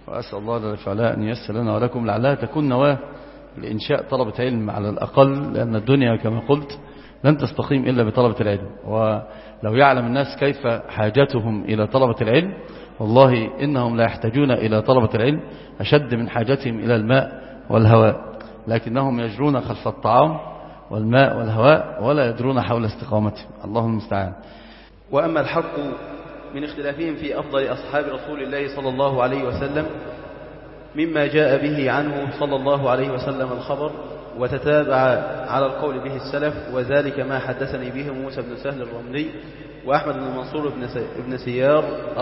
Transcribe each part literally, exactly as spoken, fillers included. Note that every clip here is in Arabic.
وأسأل الله جل وعلا أن ييسر لنا ولكم لعلها تكون نواة لإنشاء طلبة علم على الأقل، لأن الدنيا كما قلت لن تستقيم إلا بطلبة العلم. ولو يعلم الناس كيف حاجتهم إلى طلبة العلم، والله إنهم لا يحتاجون إلى طلبة العلم أشد من حاجتهم إلى الماء والهواء، لكنهم يجرون خلف الطعام والماء والهواء ولا يدرون حول استقامتهم. الله المستعان. وأما الحق من اختلافهم في أفضل أصحاب رسول الله صلى الله عليه وسلم مما جاء به عنه صلى الله عليه وسلم الخبر وتتابع على القول به السلف، وذلك ما حدثني به موسى بن سهل الرملي وأحمد بن منصور بن سيار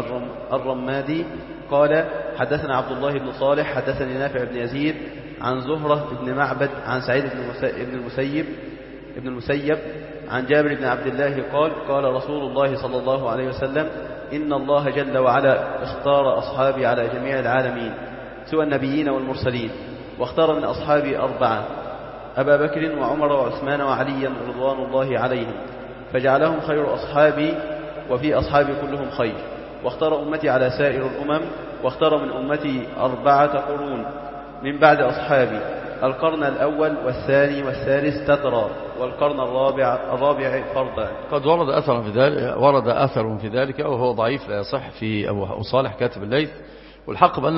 الرمادي قال حدثنا عبد الله بن صالح حدثني نافع بن يزيد عن زهرة بن معبد عن سعيد بن المسيب ابن المسيب عن جابر بن عبد الله قال قال رسول الله صلى الله عليه وسلم إن الله جل وعلا اختار أصحابي على جميع العالمين سوى النبيين والمرسلين، واختار من أصحابي أربعة: أبا بكر وعمر وعثمان وعليا رضوان الله عليهم، فجعلهم خير أصحابي وفي أصحابي كلهم خير، واختار أمتي على سائر الأمم، واختار من أمتي أربعة قرون من بعد أصحابي: القرن الأول والثاني والثالث تترى، والقرن الرابع الرابع فردا. قد ورد أثر في ذلك ورد أثر في ذلك وهو ضعيف لا يصح في أبو صالح كاتب الليث. والحق بأن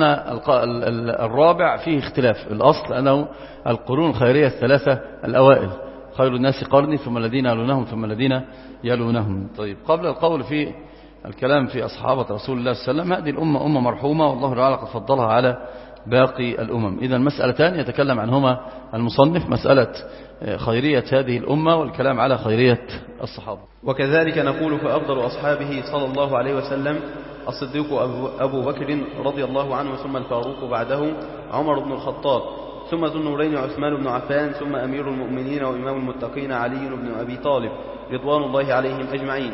الرابع فيه اختلاف. الأصل أنه القرون الخيرية الثلاثة الأوائل، خير الناس قرني ثم الذين يلونهم ثم الذين يلونهم. طيب، قبل القول في الكلام في أصحابة رسول الله صلى الله عليه وسلم، هذه الأمة أمة مرحومة والله تعالى قد فضلها على باقي الأمم. إذا مسألتان يتكلم عنهما المصنف: مسألة خيرية هذه الأمة والكلام على خيرية الصحابة. وكذلك نقول فأفضل أصحابه صلى الله عليه وسلم الصديق أبو بكر رضي الله عنه، ثم الفاروق بعده عمر بن الخطاب، ثم ذو النورين عثمان بن عفان، ثم أمير المؤمنين وإمام المتقين علي بن أبي طالب رضوان الله عليهم أجمعين.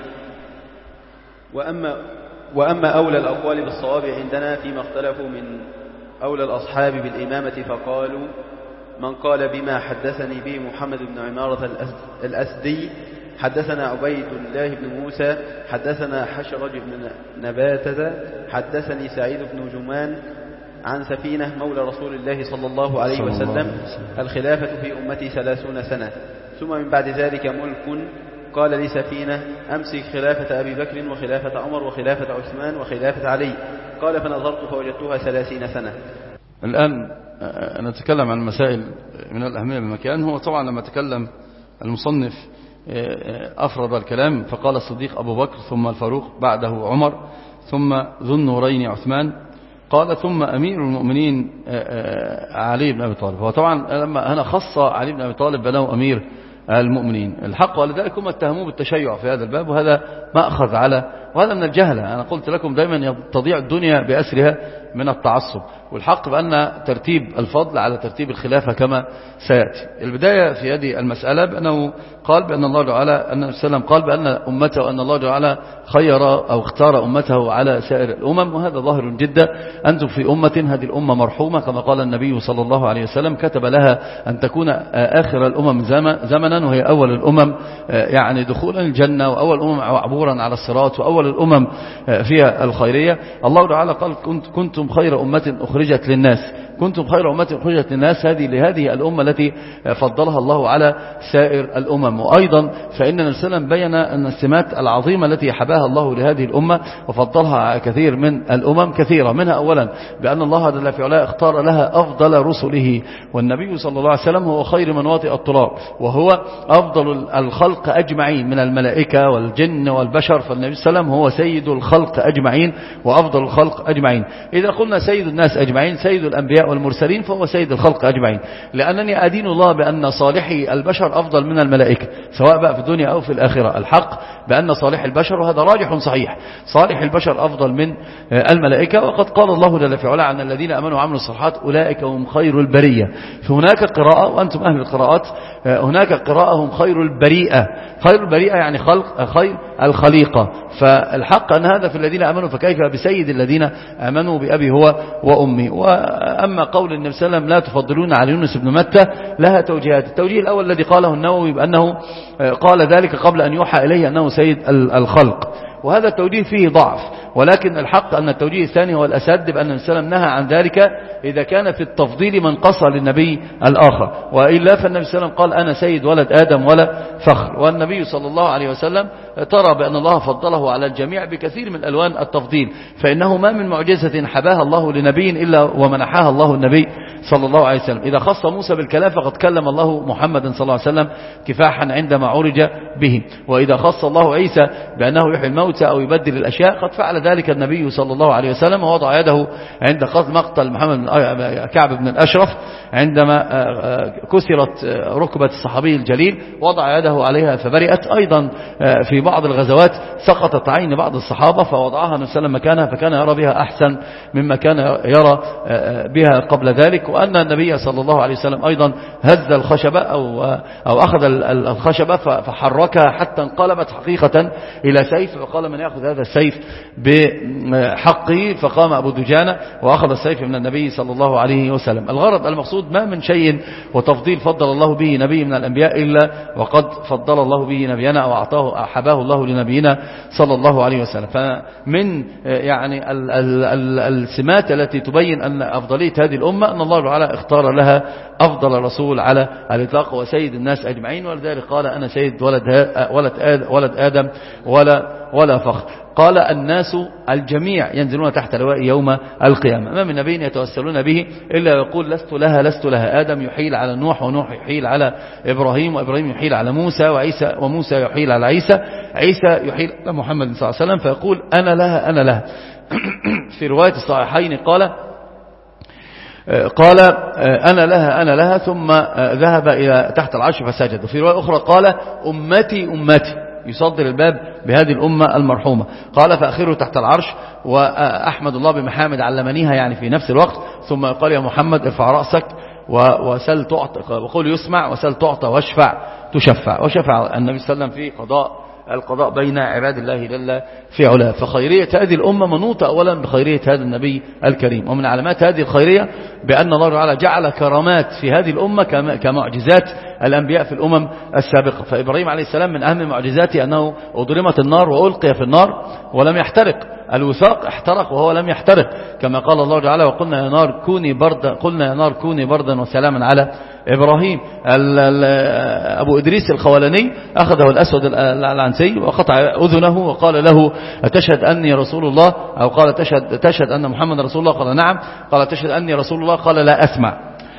وأما, وأما أولى الأقوال بالصواب عندنا فيما اختلفوا من أولى الأصحاب بالإمامة، فقالوا: من قال بما حدثني به محمد بن عمارة الأسدي حدثنا عبيد الله بن موسى حدثنا حشرج بن نباتة حدثني سعيد بن جمان عن سفينة مولى رسول الله صلى الله عليه وسلم: الخلافة في أمتي ثلاثون سنة، ثم من بعد ذلك ملك. قال لي سفينة: أمسك خلافة أبي بكر وخلافة عمر وخلافة عثمان وخلافة علي. قال: فنظرت فوجدتها ثلاثين سنة. الآن نتكلم عن مسائل من الأهمية بالمكان. هو طبعا لما تكلم المصنف أفرد الكلام فقال: الصديق أبو بكر، ثم الفاروق بعده عمر، ثم ذو النورين عثمان، قال: ثم أمير المؤمنين علي بن أبي طالب. هو طبعا لما هنا خص علي بن أبي طالب بأنه أمير المؤمنين الحق، ولذلك هم اتهموه بالتشيع في هذا الباب، وهذا ما أخذ على وهذا من الجهلة. أنا قلت لكم دائما تضيع الدنيا بأسرها من التعصب، والحق بأن ترتيب الفضل على ترتيب الخلافة كما سيأتي. البداية في هذه المسألة بأنه قال بأن الله تعالى أن النبي صلى الله عليه وسلم قال بأن أمته أن الله تعالى خير أو اختار أمته على سائر الأمم، وهذا ظاهر جدا. أنتم في أمة، هذه الأمة مرحومة كما قال النبي صلى الله عليه وسلم: كتب لها أن تكون آخر الأمم زمنا، وهي أول الأمم يعني دخولا الجنة، وأول الأمم عبورا على الصراط، وأول الأمم فيها الخيرية. الله تعالى قال: كنتم خير أمة أخرجت للناس، كنتم خير أمة أخرجت للناس، هذه لهذه الأمة التي فضلها الله على سائر الأمم. وأيضا فإن النبي صلى الله عليه وسلم بين أن السمات العظيمة التي حباها الله لهذه الأمة وفضلها على كثير من الأمم كثيرة، منها أولا بأن الله جل في علاه اختار لها أفضل رسله، والنبي صلى الله عليه وسلم هو خير من واطئ التراب، وهو أفضل الخلق أجمعين من الملائكة والجن والبشر، فالنبي صلى الله عليه وسلم هو سيد الخلق أجمعين وأفضل الخلق أجمعين. إذا قلنا سيد الناس أجمعين، سيد الأنبياء والمرسلين، فهو سيد الخلق أجمعين، لأنني أدين الله بأن صالحي البشر أفضل من الملائكة سواء بقى في الدنيا أو في الآخرة. الحق بأن صالح البشر، وهذا راجح صحيح، صالح البشر أفضل من الملائكة. وقد قال الله جل في علاه عن الذين أمنوا وعملوا الصالحات: أولئك هم خير البرية. فهناك قراءة، وأنتم أهل القراءات، هناك قراءة هم خير البريئة. خير البريئة يعني خلق خير الخليقة. فالحق أن هذا في الذين أمنوا، فكيف بسيد الذين أمنوا بأبي هو وأمي. وأما قول النبي صلى الله عليه وسلم: لا تفضلون على يونس بن متى، لها توجيهات. التوجيه الأول الذي قاله النووي بأنه قال ذلك قبل أن يوحى إليه أنه سيد الخلق، وهذا التوجيه فيه ضعف، ولكن الحق أن التوجيه الثاني هو الأسد، بأن النبي صلى الله عليه وسلم نهى عن ذلك إذا كان في التفضيل منقصة للنبي الآخر، وإلا فالنبي صلى الله عليه وسلم قال أنا سيد ولد آدم ولا فخر. والنبي صلى الله عليه وسلم ترى بأن الله فضله على الجميع بكثير من ألوان التفضيل، فإنه ما من معجزة حباها الله لنبي إلا ومنحها الله النبي صلى الله عليه وسلم. إذا خص موسى بالكلام فقد كلم الله محمد صلى الله عليه وسلم كفاحا عندما عرج به، وإذا خص الله عيسى بأنه يحيي الموتى أو يبدل الأشياء قد فعل ذلك النبي صلى الله عليه وسلم، ووضع يده عند قتل مقتل محمد بن كعب بن الأشرف عندما كسرت ركبة الصحابي الجليل وضع يده عليها فبرئت. أيضا في بعض الغزوات سقطت عين بعض الصحابة فوضعها النبي صلى الله عليه وسلم مكانها، فكان يرى بها أحسن مما كان يرى بها قبل ذلك. وأن النبي صلى الله عليه وسلم أيضا هز الخشبة أو, أو أخذ الخشبة فحركها حتى انقلبت حقيقة إلى سيف، وقال من يأخذ هذا السيف بحقه، فقام أبو دجانة وأخذ السيف من النبي صلى الله عليه وسلم. الغرض المقصود ما من شيء وتفضيل فضل الله به نبي من الأنبياء إلا وقد فضل الله به نبينا أو أعطاه أحباه الله لنبينا صلى الله عليه وسلم. فمن يعني ال ال ال السمات التي تبين أن أفضلية هذه الأمة أن الله تعالى اختار لها أفضل رسول على الإطلاق وسيد الناس أجمعين، ولذلك قال أنا سيد ولد ولد ولد آدم ولا ولا فخر. قال الناس الجميع ينزلون تحت لواء يوم القيامة، ما من نبي يتوسلون به إلا يقول لست لها لست لها. آدم يحيل على نوح، ونوح يحيل على إبراهيم، وإبراهيم يحيل على موسى، وعيسى وموسى يحيل على عيسى، عيسى يحيل على محمد صلى الله عليه وسلم فيقول أنا لها أنا لها. في رواية الصحيحين قال قال أنا لها أنا لها ثم ذهب إلى تحت العرش فسجد. وفي رواية أخرى قال أمتي أمتي، يصدر الباب بهذه الأمة المرحومة. قال فأخره تحت العرش وأحمد الله بمحامد علمنيها يعني في نفس الوقت، ثم قال يا محمد ارفع رأسك وسل تعطى، وقل يسمع وسل تعطى واشفع تشفع. وشفع النبي صلى الله عليه وسلم في قضاء القضاء بين عباد الله جل في علاه. فخيرية هذه الأمة منوطة أولا بخيرية هذا النبي الكريم، ومن علامات هذه الخيرية بأن الله تعالى جعل كرامات في هذه الأمة كمعجزات الأنبياء في الأمم السابقة. فإبراهيم عليه السلام من أهم معجزاته أنه أضرمت النار وألقي في النار ولم يحترق، الوثاق احترق وهو لم يحترق، كما قال الله تعالى وقلنا يا نار كوني بردا قلنا يا نار كوني بردا وسلاما على إبراهيم. أبو إدريس الخولاني أخذه الأسود العنسي وقطع أذنه وقال له أتشهد أني رسول الله، أو قال تشهد, تشهد أن محمد رسول الله؟ قال نعم. قال تشهد أني رسول الله؟ قال لا أسمع.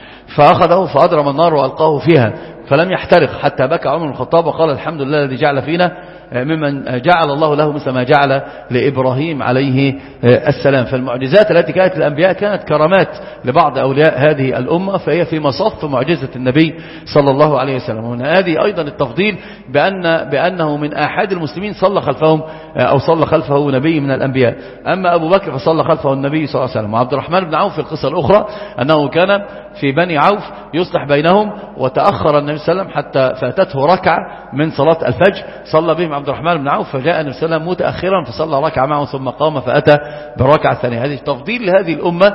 فأخذه فأضرم النار وألقاه فيها فلم يحترق حتى بكى عمر بن الخطاب وقال الحمد لله الذي جعل فينا ممن جعل الله له مثل ما جعل لإبراهيم عليه السلام. فالمعجزات التي كانت للأنبياء كانت كرامات لبعض أولياء هذه الأمة، فهي في مصف معجزة النبي صلى الله عليه وسلم. وهنا هذه أيضا التفضيل بأن بأنه من آحاد المسلمين صلى خلفهم أو صلى خلفه نبي من الأنبياء. أما أبو بكر فصلى خلفه النبي صلى الله عليه وسلم. وعبد الرحمن بن عوف في القصة الأخرى أنه كان في بني عوف يصلح بينهم، وتأخر النبي صلى الله عليه وسلم حتى فاتته ركعة من صلاة الفجر، صلى بهم عبد الرحمن بن عوف، فجاء النبي صلى الله عليه وسلم متأخرا فصلى ركعة معه ثم قام فأتى بالركعة الثانية. هذه تفضيل لهذه الأمة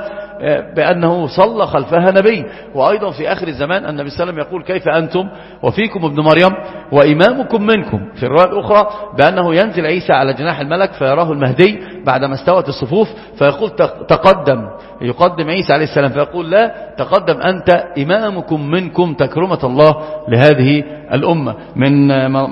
بأنه صلى خلفها نبي. وأيضا في آخر الزمان النبي صلى الله عليه وسلم يقول كيف أنتم وفيكم ابن مريم وإمامكم منكم. في الرواية الأخرى بأنه ينزل عيسى على جناح الملك فيراه المهدي بعدما استوت الصفوف فيقول تقدم، يقدم عيسى عليه السلام فيقول لا تقدم أنت إمامكم منكم تكرمة الله لهذه الأمة. من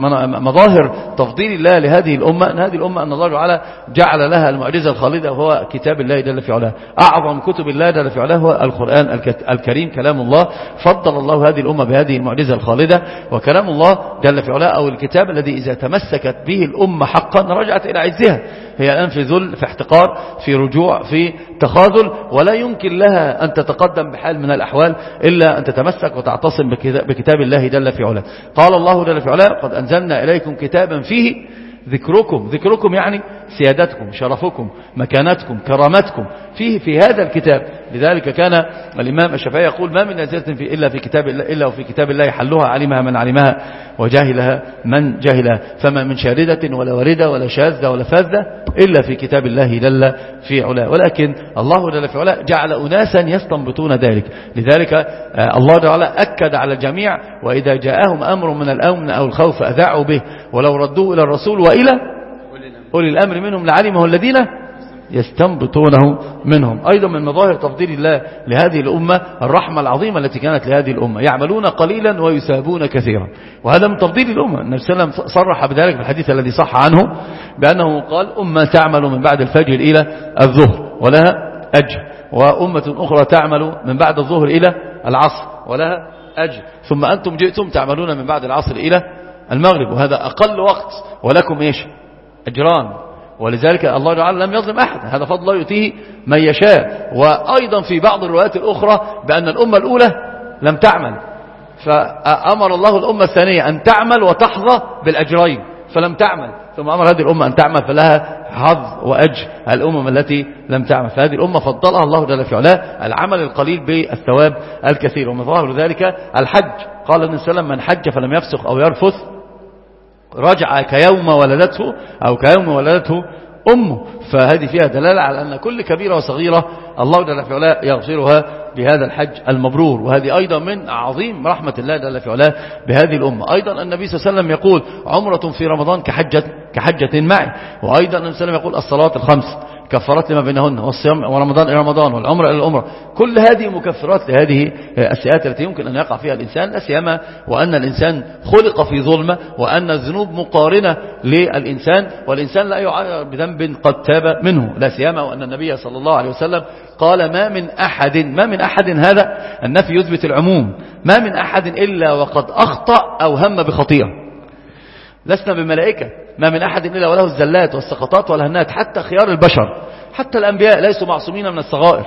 مظاهر تفضيل الله لهذه الأمة أن هذه الأمة أن الله تعالى جعل لها المعجزة الخالدة وهو كتاب الله جل في علاه. أعظم كتب الله جل في علاه هو القرآن الكريم كلام الله. فضل الله هذه الأمة بهذه المعجزة الخالدة، وكلام الله جل في علاه أو الكتاب الذي إذا تمسكت به الأمة حقا رجعت إلى عزها. هي الآن في ذل، في احتقار، في رجوع، في تخاذل، ولا يمكن لها أن تتقدم بحال من الأحوال إلا أن تتمسك وتعتصم بكتاب الله جل في علاه. قال الله جل في علاه قد أنزلنا إليكم كتابا فيه ذكركم. ذكركم يعني سيادتكم، شرفكم، مكانتكم، كرامتكم فيه في هذا الكتاب. لذلك كان الإمام الشافعي يقول ما من نازلة في إلا في كتاب الله إلا وفي كتاب الله حلها علمها من علمها وجاهلها من جاهلها، فما من شاردة ولا واردة ولا شاذة ولا فاذة إلا في كتاب الله جل في علاه. ولكن الله جل في علاه جعل أناسا يستنبطون ذلك. لذلك الله تعالى أكد على الجميع وإذا جاءهم أمر من الأمن أو الخوف أذاعوا به ولو ردوه إلى الرسول وإلى أولي الأمر منهم لعلمه الذين يستنبطونه منهم. أيضا من مظاهر تفضيل الله لهذه الأمة الرحمة العظيمة التي كانت لهذه الأمة، يعملون قليلا ويثابون كثيرا، وهذا من تفضيل الأمة. النبي صلى الله عليه وسلم صرح بذلك في الحديث الذي صح عنه بأنه قال: أمة تعمل من بعد الفجر إلى الظهر ولها أجر، وأمة أخرى تعمل من بعد الظهر إلى العصر ولها أجر، ثم أنتم جئتم تعملون من بعد العصر إلى المغرب، وهذا أقل وقت ولكم إيش؟ أجران. ولذلك الله تعالى لم يظلم أحد، هذا فضل الله يؤتيه من يشاء. وأيضا في بعض الروايات الأخرى بأن الأمة الأولى لم تعمل، فأمر الله الأمة الثانية أن تعمل وتحظى بالأجرين، فلم تعمل، ثم أمر هذه الأمة أن تعمل فلها حظ وأجر الأمم التي لم تعمل. فهذه الأمة فضلها الله جل في علاه العمل القليل بالثواب الكثير. ومن ظاهر ذلك الحج، قال النبي صلى الله عليه وسلم: من حج فلم يفسق أو يرفث رجع كيوم ولدته أو كيوم ولدته أمه. فهذه فيها دلالة على أن كل كبيرة وصغيرة الله جل في علاه يغفرها بهذا الحج المبرور. وهذه أيضا من عظيم رحمة الله جل في علاه بهذه الأمة. أيضا النبي صلى الله عليه وسلم يقول: عمرة في رمضان كحجة, كحجة معي. وأيضا النبي صلى الله عليه وسلم يقول: الصلاة الخمس كفرات لما بينهن، والصيام ورمضان إلى رمضان، والعمرة إلى العمرة. كل هذه مكفرات لهذه السيئات التي يمكن أن يقع فيها الإنسان، لا سيما وأن الإنسان خلق في ظلمة، وأن الذنوب مقارنة للإنسان، والإنسان لا يعاير بذنب قد تاب منه، لا سيما وأن النبي صلى الله عليه وسلم قال: ما من أحد ما من أحد هذا النفي يثبت العموم، ما من أحد إلا وقد أخطأ أو هم بخطيئة. لسنا بملائكة، ما من أحد إلا وله الزلات والسقطات والهنات، حتى خيار البشر، حتى الأنبياء ليسوا معصومين من الصغائر،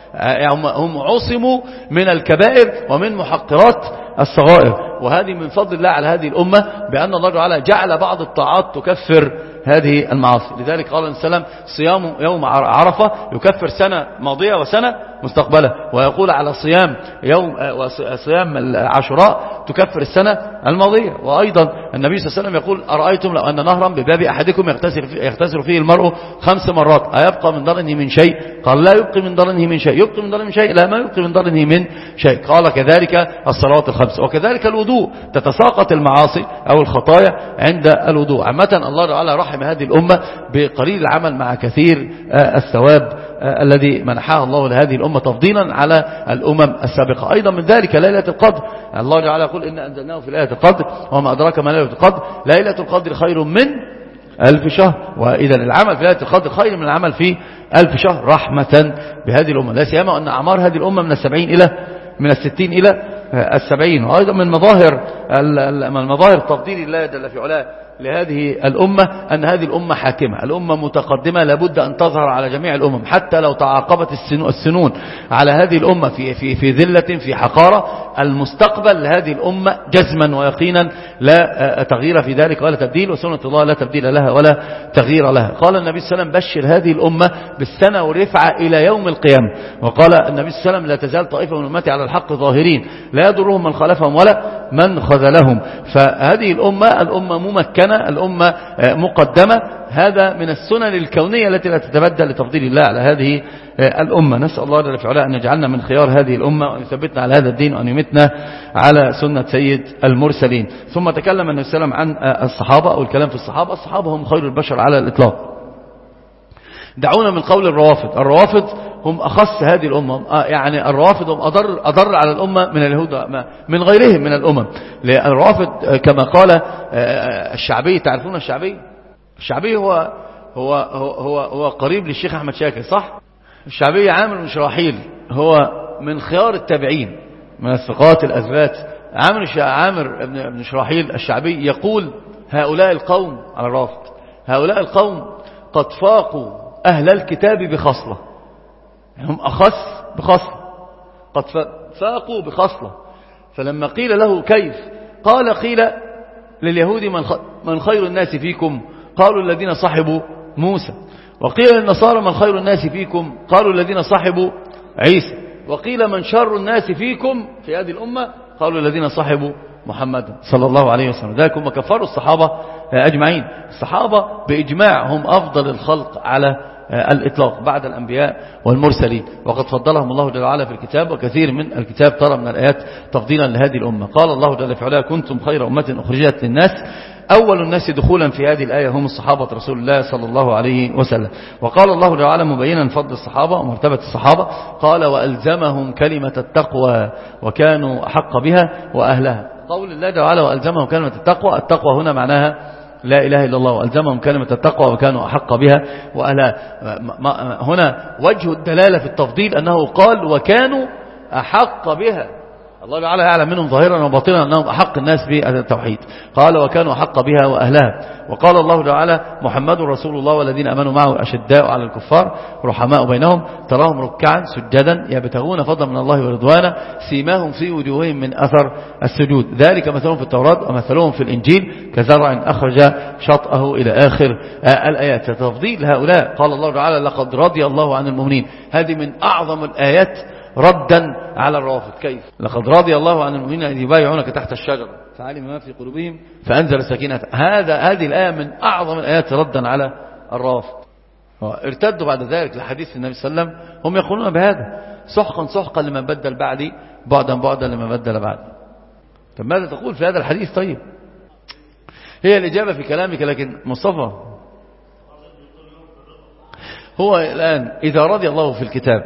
هم عصموا من الكبائر ومن محقرات الصغائر. وهذه من فضل الله على هذه الأمة بأن الله تعالى جعل بعض الطاعات تكفر هذه المعاصي. لذلك قال النبي صلى الله عليه وسلم: صيام يوم عرفة يكفر سنة ماضية وسنة مستقبلة. ويقول على صيام يوم صيام العاشوراء تكفر السنة الماضية. وأيضا النبي صلى الله عليه وسلم يقول: أرأيتم لو أن نهرا بباب أحدكم يغتسل فيه المرء خمس مرات أيبقى من ضرنه من شيء؟ قال: لا يبقي من ضرنه من شيء. يبقي من ضرنه من شيء؟ لا، ما يبقي من ضرنه من شيء. قال: كذلك الصلوات الخمس، وكذلك الوضوء، تتساقط المعاصي أو الخطايا عند الوضوء. عامة الله تعالى رحم هذه الأمة بقليل العمل مع كثير الثواب الذي منحها الله لهذه الأمة تفضيلا على الأمم السابقة. أيضا من ذلك ليلة القدر، الله تعالى يقول: إن أنزلناه في ليلة القدر وما أدراك ما ليلة القدر، ليلة القدر خير من ألف شهر. وإذا العمل في ليلة القدر خير من العمل في ألف شهر رحمة بهذه الأمة، لا سيما أن أعمار هذه الأمة من السبعين إلى من الستين إلى السبعين. وأيضا من مظاهر من مظاهر تفضيل الله جل في علاه لهذه الأمة أن هذه الأمة حاكمة، الأمة متقدمة، لابد أن تظهر على جميع الأمم، حتى لو تعاقبت السنون على هذه الأمة في في في ذلة في حقارة، المستقبل لهذه الأمة جزما ويقينا لا تغيير في ذلك ولا تبديل، وسنة الله لا تبديل لها ولا تغيير لها. قال النبي صلى الله عليه وسلم: بشر هذه الأمة بالسنة والرفعة إلى يوم القيامة. وقال النبي صلى الله عليه وسلم: لا تزال طائفة من أمتي على الحق ظاهرين لا يضرهم من خالفهم ولا من خذلهم. فهذه الأمة الأمة ممكنة، الأمة مقدمة، هذا من السنن الكونية التي لا تتبدل لتفضيل الله على هذه الأمة. نسأل الله جل في علاه أن يجعلنا من خيار هذه الأمة، وأن يثبتنا على هذا الدين، وأن يمتنا على سنة سيد المرسلين. ثم تكلم النبي صلى الله عليه وسلم عن الصحابة أو الكلام في الصحابة. الصحابة هم خير البشر على الإطلاق. دعونا من قول الروافض. الروافض هم أخص هذه الأمة، يعني الروافض هم أضر, أضر على الأمة من اليهود من غيرهم من الأمم. الروافض كما قال الشعبي، تعرفون الشعبي؟ الشعبي هو هو هو هو قريب للشيخ أحمد شاكر، صح؟ الشعبي عامر بن شراحيل هو من خيار التابعين، من الثقات الأثبات. عامر عامر بن شراحيل الشعبي يقول: هؤلاء القوم على الرافض، هؤلاء القوم قد فاقوا أهل الكتاب بخصلة، هم أخص بخصلة، قد فاقوا بخصلة. فلما قيل له كيف؟ قال: قيل لليهود: من خير الناس فيكم؟ قالوا: الذين صحبوا موسى. وقيل للنصارى: من خير الناس فيكم؟ قالوا: الذين صحبوا عيسى. وقيل: من شر الناس فيكم في هذه الأمة؟ قالوا: الذين صحبوا محمد صلى الله عليه وسلم. ذلك هم كفروا الصحابة أجمعين. الصحابة بإجماع هم أفضل الخلق على الإطلاق بعد الأنبياء والمرسلين، وقد فضلهم الله جل وعلا في الكتاب، وكثير من الكتاب ترى من الآيات تفضيلا لهذه الأمة. قال الله جل وعلا: كنتم خير أمة أخرجت للناس أول الناس دخولا في هذه الآية هم الصحابة رسول الله صلى الله عليه وسلم. وقال الله تعالى مبينا فضل الصحابة ومرتبة الصحابة قال وألزمهم كلمة التقوى وكانوا أحق بها وأهلها. قول الله تعالى وألزمهم كلمة التقوى، التقوى هنا معناها لا إله إلا الله، وألزمهم كلمة التقوى وكانوا أحق بها وأهلها. هنا وجه الدلالة في التفضيل أنه قال وكانوا أحق بها، الله تعالى يعلم منهم ظاهرا وباطنا أنهم أحق الناس بالتوحيد. قال وكانوا أحق بها وأهلها. وقال الله تعالى محمد رسول الله والذين أمنوا معه أشداء على الكفار رحماء بينهم تراهم ركعا سجدا يبتغون فضلا من الله ورضوانا سيماهم في وجوههم من أثر السجود ذلك مثلهم في التوراة ومثلهم في الإنجيل كزرع أخرج شطأه إلى آخر الآيات. تفضيل هؤلاء قال الله تعالى لقد رضي الله عن المؤمنين، هذه من أعظم الآيات ردا على الروافض. كيف؟ لقد رضي الله عن المؤمنين أن يبايعونك تحت الشجرة فعلم ما في قلوبهم فأنزل سكينة. هذا هذه الآية من أعظم الآيات ردا على الروافض. ارتدوا بعد ذلك لحديث النبي صلى الله عليه وسلم هم يقولون بهذا سحقا سحقا لمن بدل بعدي بعدا بعدا لمن بدل بعدي. طب ماذا تقول في هذا الحديث؟ طيب هي الإجابة في كلامك، لكن مصطفى هو الآن إذا رضي الله في الكتاب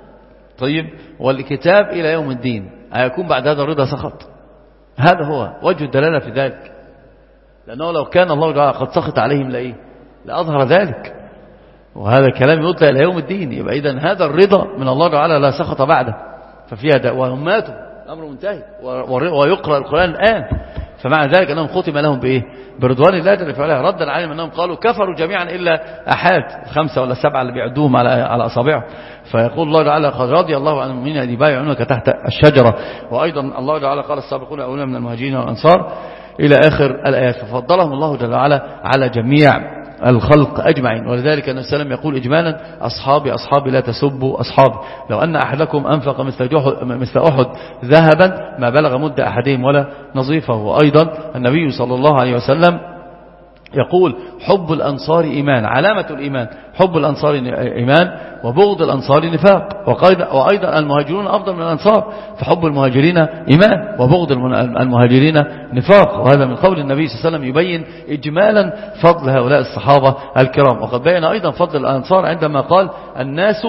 طيب والكتاب إلى يوم الدين هيكون بعد هذا الرضا سخط؟ هذا هو وجه الدلالة في ذلك، لأنه لو كان الله تعالى قد سخط عليهم لإيه لأظهر ذلك، وهذا الكلام يطلع إلى يوم الدين. يبقى إذن هذا الرضا من الله تعالى لا سخط بعده، ففيها داء وهم ماتوا الأمر منتهي ويقرأ القرآن الآن. فمع ذلك أنهم ختم لهم بإيه برضوان الله جل وعلا ردا عليهم أنهم قالوا كفروا جميعا إلا أحد خمسة ولا سبعة اللي بيعدوهم على على أصابعهم. فيقول الله تعالى قد رضي الله عن المؤمنين أن يبايعونك تحت الشجرة. وأيضا الله تعالى قال السابقون الأولون من المهاجرين والأنصار إلى آخر الآيات، ففضلهم الله جل وعلا على جميع الخلق أجمعين. ولذلك النبي صلى الله عليه وسلم يقول إجمالا أصحابي أصحابي لا تسبوا أصحابي، لو أن أحدكم أنفق مثل أحد ذهبا ما بلغ مد أحدهم ولا نظيفه. وأيضا النبي صلى الله عليه وسلم يقول حب الأنصار إيمان، علامة الإيمان حب الأنصار إيمان وبغض الأنصار نفاق. وأيضا المهاجرون أفضل من الأنصار، فحب المهاجرين إيمان وبغض المهاجرين نفاق. وهذا من قول النبي صلى الله عليه وسلم يبين إجمالا فضل هؤلاء الصحابة الكرام. وقد بين أيضا فضل الأنصار عندما قال الناس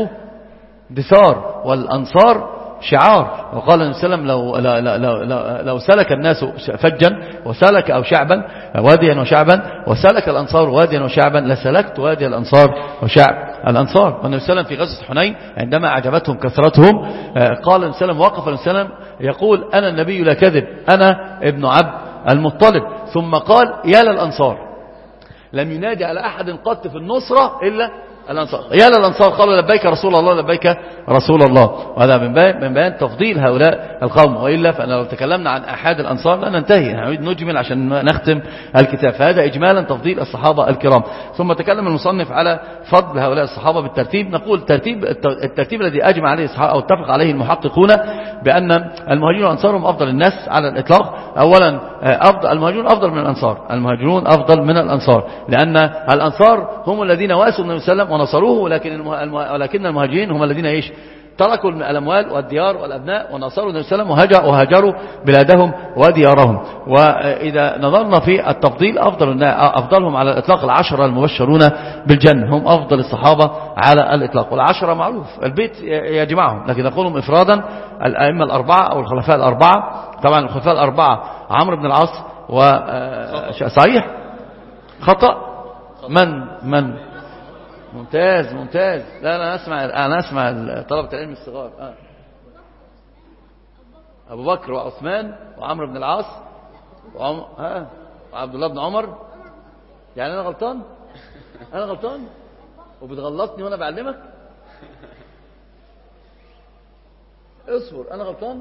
دثار والأنصار شعار. وقال النبي صلى الله عليه وسلم لو, لو, لو, لو, لو سلك الناس فجا وسلك أو شعبا واديا وشعبا وسلك الأنصار واديا وشعبا لسلكت وادي الأنصار وشعب الأنصار. والنبي صلى الله عليه وسلم في غزوة حنين عندما أعجبتهم كثرتهم قال النبي صلى الله عليه وسلم وقف النبي صلى الله عليه وسلم يقول أنا النبي لا كذب أنا ابن عبد المطلب، ثم قال يا للأنصار. لم ينادي على أحد قط في النصرة إلا الأنصار. يا للأنصار قالوا لبيك رسول الله لبيك رسول الله. وهذا من بيان من بيان تفضيل هؤلاء القوم. وإلا فأنا لو تكلمنا عن أحد الأنصار لا ننتهي، نريد نجمل عشان نختم الكتاب. فهذا إجمالا تفضيل الصحابة الكرام. ثم تكلم المصنف على فضل هؤلاء الصحابة بالترتيب. نقول ترتيب الترتيب الذي أجمع عليه الصحابة أو اتفق عليه المحققون بأن المهاجرون والأنصار هم أفضل الناس على الإطلاق. أولا أفضل المهاجرون أفضل من الأنصار، المهاجرون أفضل من الأنصار لأن الأنصار هم الذين واسوا النبي صلى الله عليه وسلم ونصروه، ولكن ولكن المهاجرين هم الذين ايش تركوا الأموال والديار والأبناء ونصروا النبي صلى الله عليه وسلم وهاجروا بلادهم وديارهم. وإذا نظرنا في التفضيل أفضل أفضلهم على الإطلاق العشرة المبشرون بالجنة، هم أفضل الصحابة على الإطلاق. والعشرة معروف البيت يجمعهم، لكن نقولهم إفرادا الأئمة الأربعة أو الخلفاء الأربعة. طبعا الخلفاء الأربعة عمرو بن العاص و صحيح خطأ من من ممتاز ممتاز. لا أنا أسمع أنا أسمع طلبة العلم الصغار. آه. أبو بكر وعثمان وعمرو بن العاص وعم... آه. وعبد الله بن عمر. يعني أنا غلطان أنا غلطان وبتغلطني وأنا بعلمك؟ اصبر أنا غلطان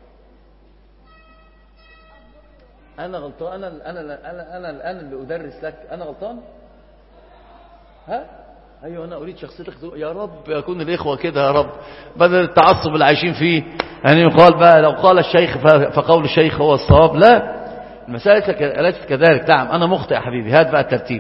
أنا غلطان أنا أنا أنا أنا الآن اللي أدرس لك أنا غلطان؟ ها؟ أيوة أنا أريد شخصيتك يا رب يكون الإخوة كده يا رب، بدل التعصب اللي عايشين فيه. يعني يقال بقى لو قال الشيخ فقول الشيخ هو الصواب. لا، المسائل ليست كذلك. نعم أنا مخطئ يا حبيبي. هات بقى الترتيب.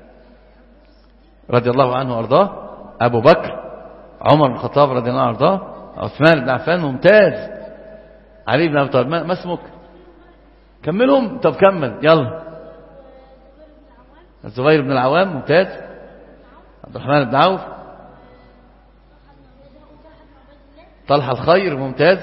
رضي الله عنه وأرضاه أبو بكر، عمر بن الخطاب رضي الله عنه وأرضاه، عثمان بن عفان ممتاز، علي بن أبي طالب. ما اسمك؟ كملهم. طب كمل يلا. الزبير بن العوام ممتاز. عبد الرحمن بن عوف. طلحة الخير ممتاز.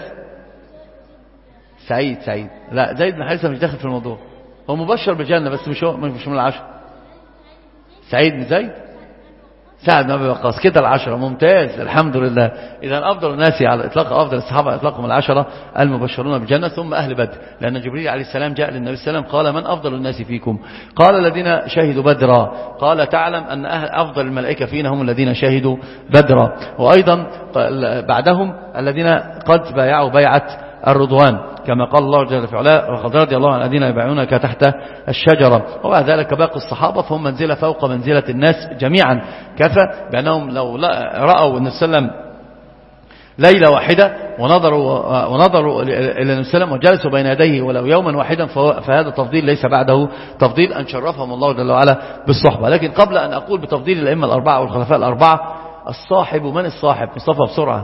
سعيد سعيد لا زيد بن حارثة مش داخل في الموضوع، هو مبشر بالجنة بس مش مش من العشرة. سعيد بن زيد، سعد بن أبي وقاص، كده العشرة ممتاز الحمد لله. إذا أفضل الناس على الإطلاق، أفضل الصحابة على الإطلاق من العشرة المبشرون بالجنة، ثم أهل بدر، لأن جبريل عليه السلام جاء للنبي صلى الله عليه وسلم قال من أفضل الناس فيكم؟ قال الذين شهدوا بدرا. قال تعلم أن أهل أفضل الملائكة فينا هم الذين شهدوا بدرا، وأيضا بعدهم الذين قد بايعوا بيعة الرضوان، كما قال الله جل في علاه وقد رضي الله عن الذين يبايعونك تحت الشجرة. وبعد ذلك باقي الصحابة فهم منزلة فوق منزلة الناس جميعا، كفى بأنهم لو رأوا النبي صلى الله عليه وسلم ليلة واحدة ونظروا ونظروا إلى النبي صلى الله عليه وسلم وجلسوا بين يديه ولو يوما واحدا، فهذا تفضيل ليس بعده تفضيل، أن شرفهم الله جل وعلا بالصحبة. لكن قبل أن أقول بتفضيل الأئمة الأربعة والخلفاء الأربعة، الصاحب من الصاحب؟ مصطفى بسرعة.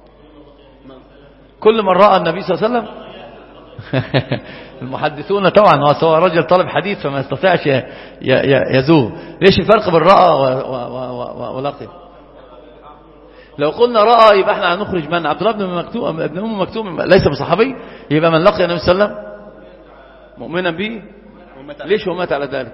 كل من رأى النبي صلى الله عليه وسلم المحدثون طبعا هو رجل طالب حديث فما يستطيعش يزوه. ليش الفرق بين رأى ولقي؟ لو قلنا رأى يبقى احنا هنخرج من عبد الله بن مكتوم ابن ام مكتوم ليس بصحابي، يبقى من لقي النبي صلى الله عليه وسلم مؤمنا به. ليش هو مات على ذلك؟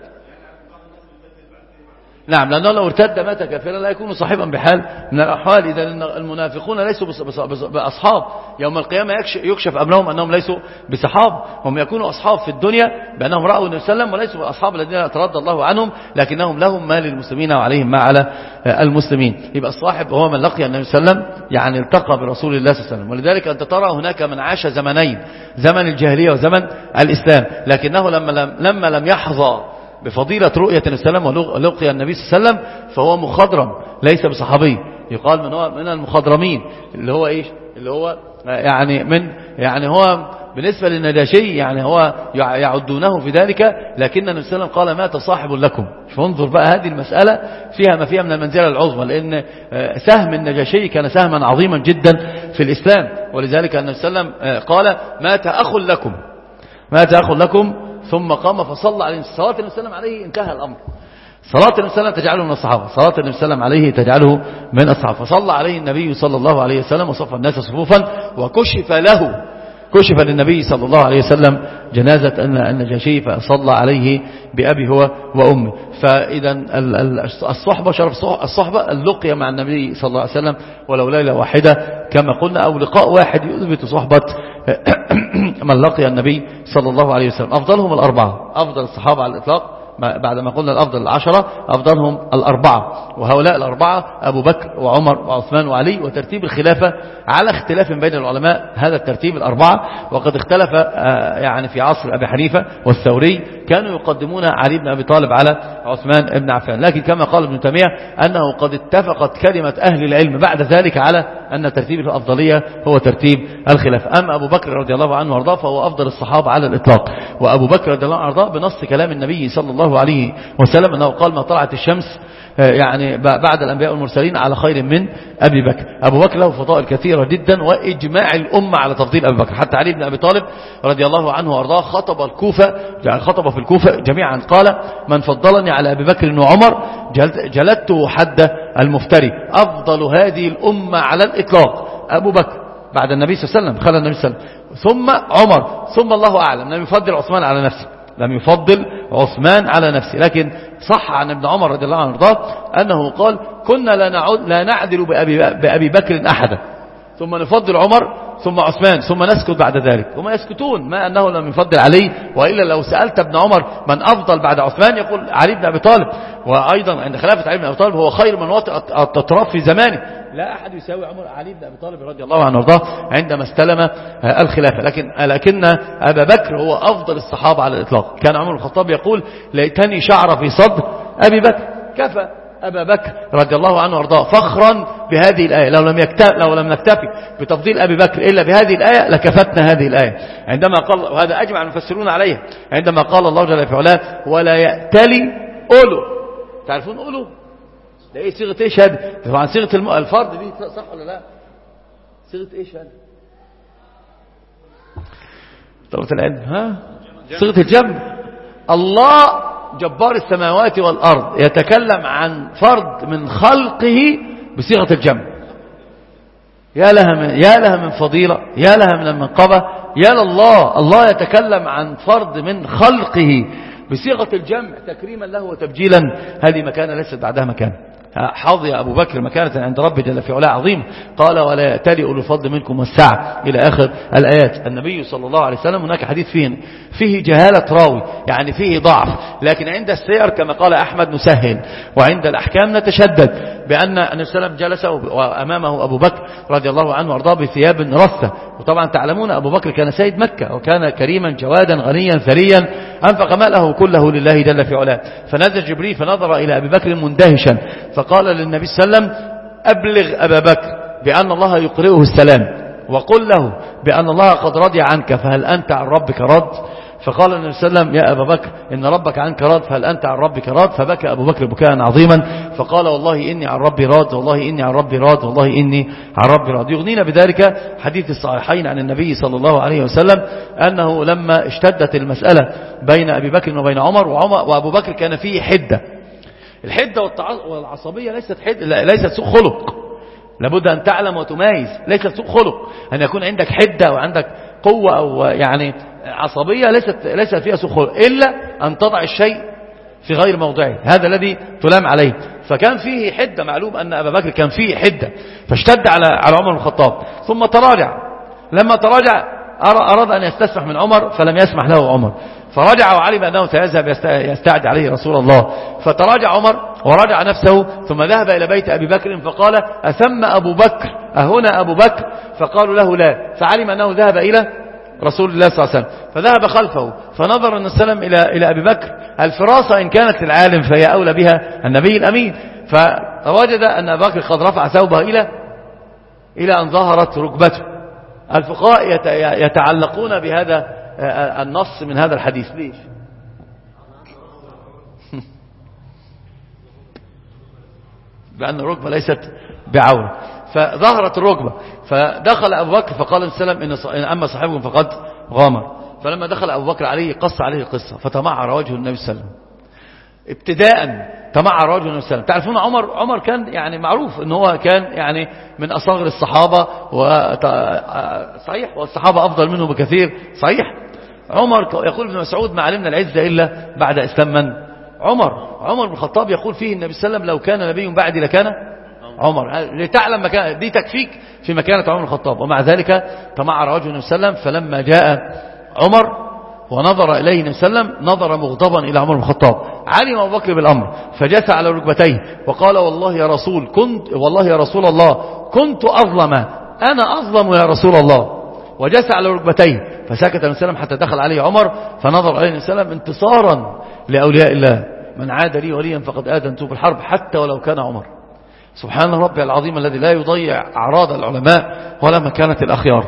نعم، لأنه لو ارتد مات كافرا لا يكون صاحبا بحال من الأحوال. إذا المنافقون ليسوا بأصحاب، يوم القيامة يكشف أمرهم أنهم ليسوا بصحاب، هم يكونوا أصحاب في الدنيا بأنهم رأوا النبي صلى الله عليه وسلم، وليسوا بأصحاب الذين ترضى الله عنهم، لكنهم لهم ما للمسلمين وعليهم ما على المسلمين. يبقى الصاحب هو من لقي النبي صلى الله عليه وسلم، يعني التقى برسول الله صلى الله عليه وسلم. ولذلك أنت ترى هناك من عاش زمنين، زمن الجاهلية وزمن الإسلام، لكنه لما لم, لما لم يحظى بفضيلة رؤية النبي صلى الله عليه وسلم ولقي النبي صلى الله عليه وسلم فهو مخضرم ليس بصحابي، يقال من هو من المخضرمين، اللي هو ايش؟ اللي هو يعني من يعني هو بالنسبة للنجاشي يعني هو يعدونه في ذلك، لكن النبي صلى الله عليه وسلم قال مات صاحب لكم. فانظر بقى هذه المسألة فيها ما فيها من المنزلة العظمى، لأن سهم النجاشي كان سهما عظيما جدا في الإسلام، ولذلك النبي صلى الله عليه وسلم قال مات أخ لكم، مات أخ لكم، ثم قام فصلى عليه. صلاة النبي صلى الله عليه وسلم عليه انتهى الأمر. صلاة النبي صلى الله عليه وسلم تجعله من الصحابة، صلاة النبي صلى الله عليه وسلم عليه تجعله من الصحابة. فصلى عليه النبي صلى الله عليه وسلم وصف الناس صفوفا، وكشف له كشف للنبي صلى الله عليه وسلم جنازة النجاشي فصلى عليه بأبي هو وأمه. فإذا الصحبة شرف الصحبة اللقية مع النبي صلى الله عليه وسلم ولو ليلة واحدة كما قلنا، أو لقاء واحد يثبت صحبة من لقي النبي صلى الله عليه وسلم. أفضلهم الأربعة، أفضل الصحابة على الإطلاق بعد ما قلنا الأفضل العشرة، أفضلهم الأربعة، وهؤلاء الأربعة أبو بكر وعمر وعثمان وعلي. وترتيب الخلافة على اختلاف بين العلماء هذا الترتيب الأربعة، وقد اختلف يعني في عصر أبي حنيفة والثوري كانوا يقدمون علي بن أبي طالب على عثمان بن عفان، لكن كما قال ابن تيمية أنه قد اتفقت كلمة أهل العلم بعد ذلك على أن ترتيب الأفضلية هو ترتيب الخلافة. أما أبو بكر رضي الله عنه وارضاه فهو أفضل الصحابة على الإطلاق، وأبو بكر رضي الله عنه وارضاه بنص كلام النبي صلى الله عليه وسلم أنه قال ما طلعت الشمس يعني بعد الأنبياء والمرسلين على خير من أبي بكر. أبو بكر له فضائل كثيرة جدا، وإجماع الأمة على تفضيل أبي بكر. حتى علي بن أبي طالب رضي الله عنه وارضاه خطب الكوفة يعني خطب في الكوفة جميعا قال من فضلني على أبي بكر وعمر جلدته حد المفتري. أفضل هذه الأمة على الإطلاق أبو بكر بعد النبي صلى الله عليه وسلم، خلى النبي صلى الله عليه وسلم، ثم عمر، ثم الله أعلم لم يفضل عثمان على نفسه، لم يفضل عثمان على نفسه. لكن صح عن ابن عمر رضي الله عنه وارضاه أنه قال كنا لا نعود لا نعدل بأبي, بأبي بكر أحدا، ثم نفضل عمر ثم عثمان ثم نسكت بعد ذلك. هم يسكتون ما أنه لم يفضل علي، وإلا لو سألت ابن عمر من أفضل بعد عثمان يقول علي بن أبي طالب. وأيضا عند خلافة علي بن أبي طالب هو خير من وطئ التتراف في زمانه، لا أحد يساوي عمر علي بن أبي طالب رضي الله عنه وارضاه عندما استلم الخلافة. لكن لكن أبا بكر هو أفضل الصحابة على الإطلاق. كان عمر الخطاب يقول ليتني شعر في صدر أبي بكر. كفى أبا بكر رضي الله عنه وارضاه فخرا بهذه الآية. لو لم يكتفي لو لم نكتفي بتفضيل أبي بكر إلا بهذه الآية لكفتنا هذه الآية، عندما قال، وهذا أجمع المفسرون عليه، عندما قال الله جل في علاه ولا يأتلي أولو. تعرفون أولو ده ايه؟ صيغة ايش هذه؟ طبعا صيغة الفرد دي صح ولا لا؟ صيغة ايش هذه؟ طلبة العلم ها؟ صيغة الجمع. الله جبار السماوات والأرض يتكلم عن فرد من خلقه بصيغة الجمع. يا لها من, يا لها من فضيلة، يا لها من المنقبة، يا لله. الله يتكلم عن فرد من خلقه بصيغة الجمع تكريما له وتبجيلا. هذه مكانة ليست بعدها مكان. حظي أبو بكر مكانة عند رب جل في علاه عظيم. قال ولا يأتلي أولو الفضل منكم والسعة إلى آخر الآيات. النبي صلى الله عليه وسلم هناك حديث فيه فيه جهالة راوي، يعني فيه ضعف، لكن عند السير كما قال أحمد نسهل، وعند الأحكام نتشدد، بأن النبي صلى الله عليه وسلم جلس وأمامه أبو بكر رضي الله عنه وارضاه بثياب رثة. وطبعا تعلمون أبو بكر كان سيد مكة، وكان كريما جوادا غنيا ثريا، أنفق ماله كله لله جل في علاه. فنزل جبريل فنظر إلى أبي بكر مندهشا، فقال للنبي صلى الله عليه وسلم أبلغ أبا بكر بأن الله يقرئه السلام، وقل له بأن الله قد رضي عنك، فهل أنت عن ربك راض؟ فقال النبي صلى الله عليه وسلم يا أبا بكر إن ربك عنك راض، فهل أنت عن ربك راض؟ فبكى أبو بكر بكاء عظيما، فقال والله إني عن ربي راض، والله إني عن ربي راض، والله إني عن ربي راض. يغنينا بذلك حديث الصحيحين عن النبي صلى الله عليه وسلم أنه لما اشتدت المسألة بين أبي بكر وبين عمر، وعمر وأبو بكر كان فيه حدة. الحدة والعصبية ليست حدة، ليست سوء خلق، لابد أن تعلم وتميز. ليست سوء خلق أن يكون عندك حدة وعندك قوة أو يعني عصبية، ليست ليست فيها سوء خلق، إلا أن تضع الشيء في غير موضعه، هذا الذي تلام عليه. فكان فيه حدة، معلوم أن أبا بكر كان فيه حدة، فاشتد على على عمر بن الخطاب، ثم تراجع. لما تراجع أراد أن يستسمح من عمر، فلم يسمح له عمر، فرجع وعلم أنه سيذهب يستعد عليه رسول الله، فتراجع عمر وراجع نفسه، ثم ذهب إلى بيت أبي بكر فقال أثم أبو بكر أهنا أبو بكر؟ فقالوا له لا، فعلم أنه ذهب إلى رسول الله صلى الله عليه وسلم، فذهب خلفه، فنظر النبي صلى الله عليه وسلم إلى إلى أبي بكر. الفراسة إن كانت للعالم فهي أولى بها النبي الأمين، فوجد أن أبا بكر قد رفع ثوبه إلى إلى أن ظهرت ركبته. الفقهاء يتعلقون بهذا النص من هذا الحديث. ليش؟ بأن الركبة ليست بعورة، فظهرت الركبة، فدخل أبو بكر فقال النبي صلى الله عليه وسلم إن أما صاحبكم فقد غامر. فلما دخل أبو بكر عليه قص عليه القصة، فتمعر وجه النبي صلى الله عليه وسلم. ابتداء تمعر وجه النبي صلى الله عليه وسلم. تعرفون عمر عمر كان يعني معروف ان هو كان يعني من أصغر الصحابة، صحيح، والصحابة أفضل منه بكثير، صحيح. عمر يقول ابن مسعود ما علمنا العزة إلا بعد إسلام من؟ عمر. عمر بن الخطاب يقول فيه النبي صلى الله عليه وسلم لو كان نبي بعدي لكان عمر، لتعلم مكان دي تكفيك في مكانة عمر بن الخطاب. ومع ذلك تمعر وجه النبي صلى الله عليه وسلم، فلما جاء عمر ونظر إليه النبي صلى الله عليه وسلم نظر مغضبا إلى عمر بن الخطاب. علم أبو بكر بالأمر فجث على ركبتيه وقال والله يا رسول كنت والله يا رسول الله كنت أظلم، أنا أظلم يا رسول الله، وجث على ركبتيه. فسكت النبي صلى الله عليه وسلم حتى دخل عليه عمر، فنظر عليه النبي صلى الله عليه وسلم انتصارا لأولياء الله. من عاد لي وليا فقد آذنته بالحرب حتى ولو كان عمر. سبحان ربي العظيم الذي لا يضيع أعراض العلماء ولا مكانة الأخيار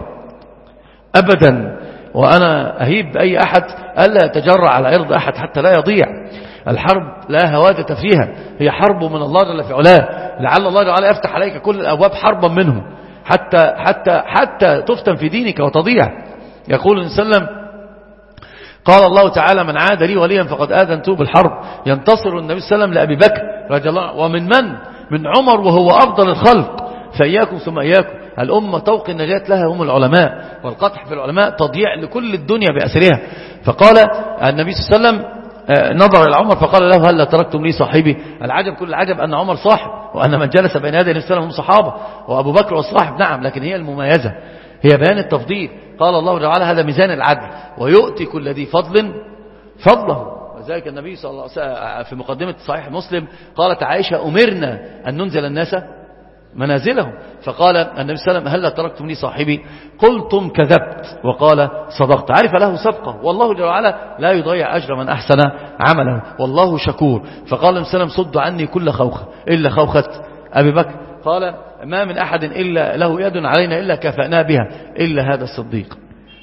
أبدا. وأنا أهيب بأي أحد ألا يتجرع على عرض أحد حتى لا يضيع. الحرب لا هوادة فيها، هي حرب من الله جل في علاه، لعل الله جل يفتح عليك كل الأبواب حربا منه حتى حتى حتى تفتن في دينك وتضيع. يقول النبي صلى الله عليه وسلم قال الله تعالى من عاد لي وليا فقد آذنته بالحرب. ينتصر النبي صلى الله عليه وسلم لأبي بكر رضي الله عنه، ومن من؟ من عمر وهو أفضل الخلق. فإياكم ثم إياكم، الأمة طوق النجاة لها هم العلماء، والقطح في العلماء تضييع لكل الدنيا بأسرها. فقال النبي صلى الله عليه وسلم نظر إلى عمر فقال له هل تركتم لي صاحبي؟ العجب كل العجب أن عمر صاحب، وأن من جلس بين يدي النبي صلى الله عليه وسلم هم صحابة، وأبو بكر والصاحب نعم، لكن هي المميزة، هي بيان التفضيل. قال الله تعالى هذا ميزان العدل ويؤتي كل ذي فضل فضله. وذلك النبي صلى الله عليه وسلم في مقدمة صحيح مسلم قالت عائشة أمرنا أن ننزل الناس منازلهم، فقال النبي صلى الله عليه وسلم هل تركتم لي صاحبي؟ قلتم كذبت، وقال صدقت. عرف له سبقه، والله جل وعلا لا يضيع أجر من أحسن عمله، والله شكور. فقال النبي صلى الله عليه وسلم صدوا عني كل خوخة إلا خوخة أبي بكر. قال ما من أحد إلا له يد علينا إلا كفأنا بها إلا هذا الصديق.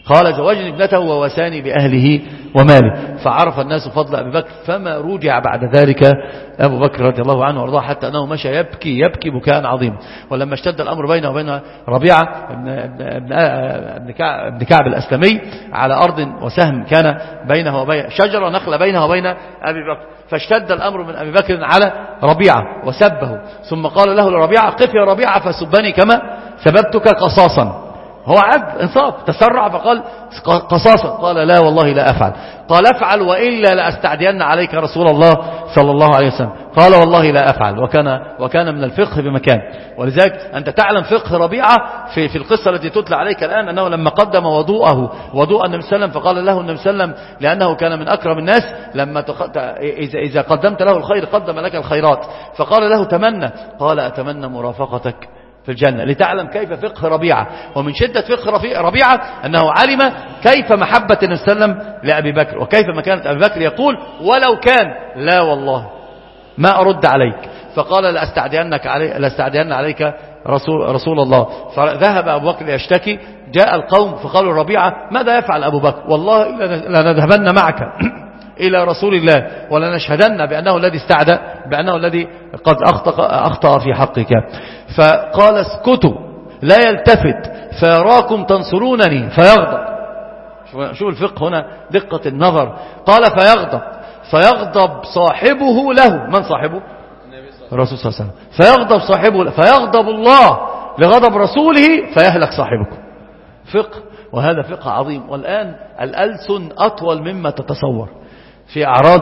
قال زوجني ابنته ووساني بأهله وماله. فعرف الناس فضل أبي بكر فما رجع بعد ذلك أبو بكر رضي الله عنه وارضاه حتى أنه مشى يبكي يبكي بكاء عظيما. ولما اشتد الأمر بينه وبين ربيعة ابن, ابن, ابن, كعب, ابن كعب الأسلمي على أرض وسهم كان بينه وبين شجرة نخلة بينه وبين أبي بكر، فاشتد الأمر من أبي بكر على ربيعة وسبه، ثم قال له لربيعة قف يا ربيعة فسبني كما سببتك قصاصا. هو عد انصاف تسرع فقال قصاصا، قال لا والله لا أفعل. قال افعل وإلا لأستعدين عليك رسول الله صلى الله عليه وسلم. قال والله لا أفعل. وكان, وكان من الفقه بمكان. ولذلك أنت تعلم فقه ربيعة في, في القصة التي تتلى عليك الآن، أنه لما قدم وضوءه وضوء النبي صلى الله عليه وسلم فقال له النبي صلى الله عليه وسلم لأنه كان من أكرم الناس لما تق... إذا, إذا قدمت له الخير قدم لك الخيرات، فقال له تمنى، قال أتمنى مرافقتك في الجنة، لتعلم كيف فقه ربيعة. ومن شدة فقه ربيعة أنه علم كيف محبة النبي صلى الله عليه وسلم لأبي بكر، وكيف ما كانت أبي بكر يقول ولو كان لا والله ما أرد عليك. فقال لأستعدينك علي لأستعدين عليك رسول, رسول الله. فذهب أبو بكر يشتكي، جاء القوم فقالوا ربيعة ماذا يفعل أبو بكر؟ والله لنذهبن معك إلى رسول الله ولنشهدن بأنه الذي استعدى بأنه الذي قد أخطأ, أخطأ في حقك. فقال اسكتوا لا يلتفت فيراكم تنصرونني فيغضب. شوف الفقه هنا دقة النظر. قال فيغضب فيغضب صاحبه له. من صاحبه؟ الرسول صلى الله عليه وسلم. فيغضب صاحبه له فيغضب الله لغضب رسوله فيهلك صاحبكم. فقه، وهذا فقه عظيم. والآن الألسن أطول مما تتصور في أعراض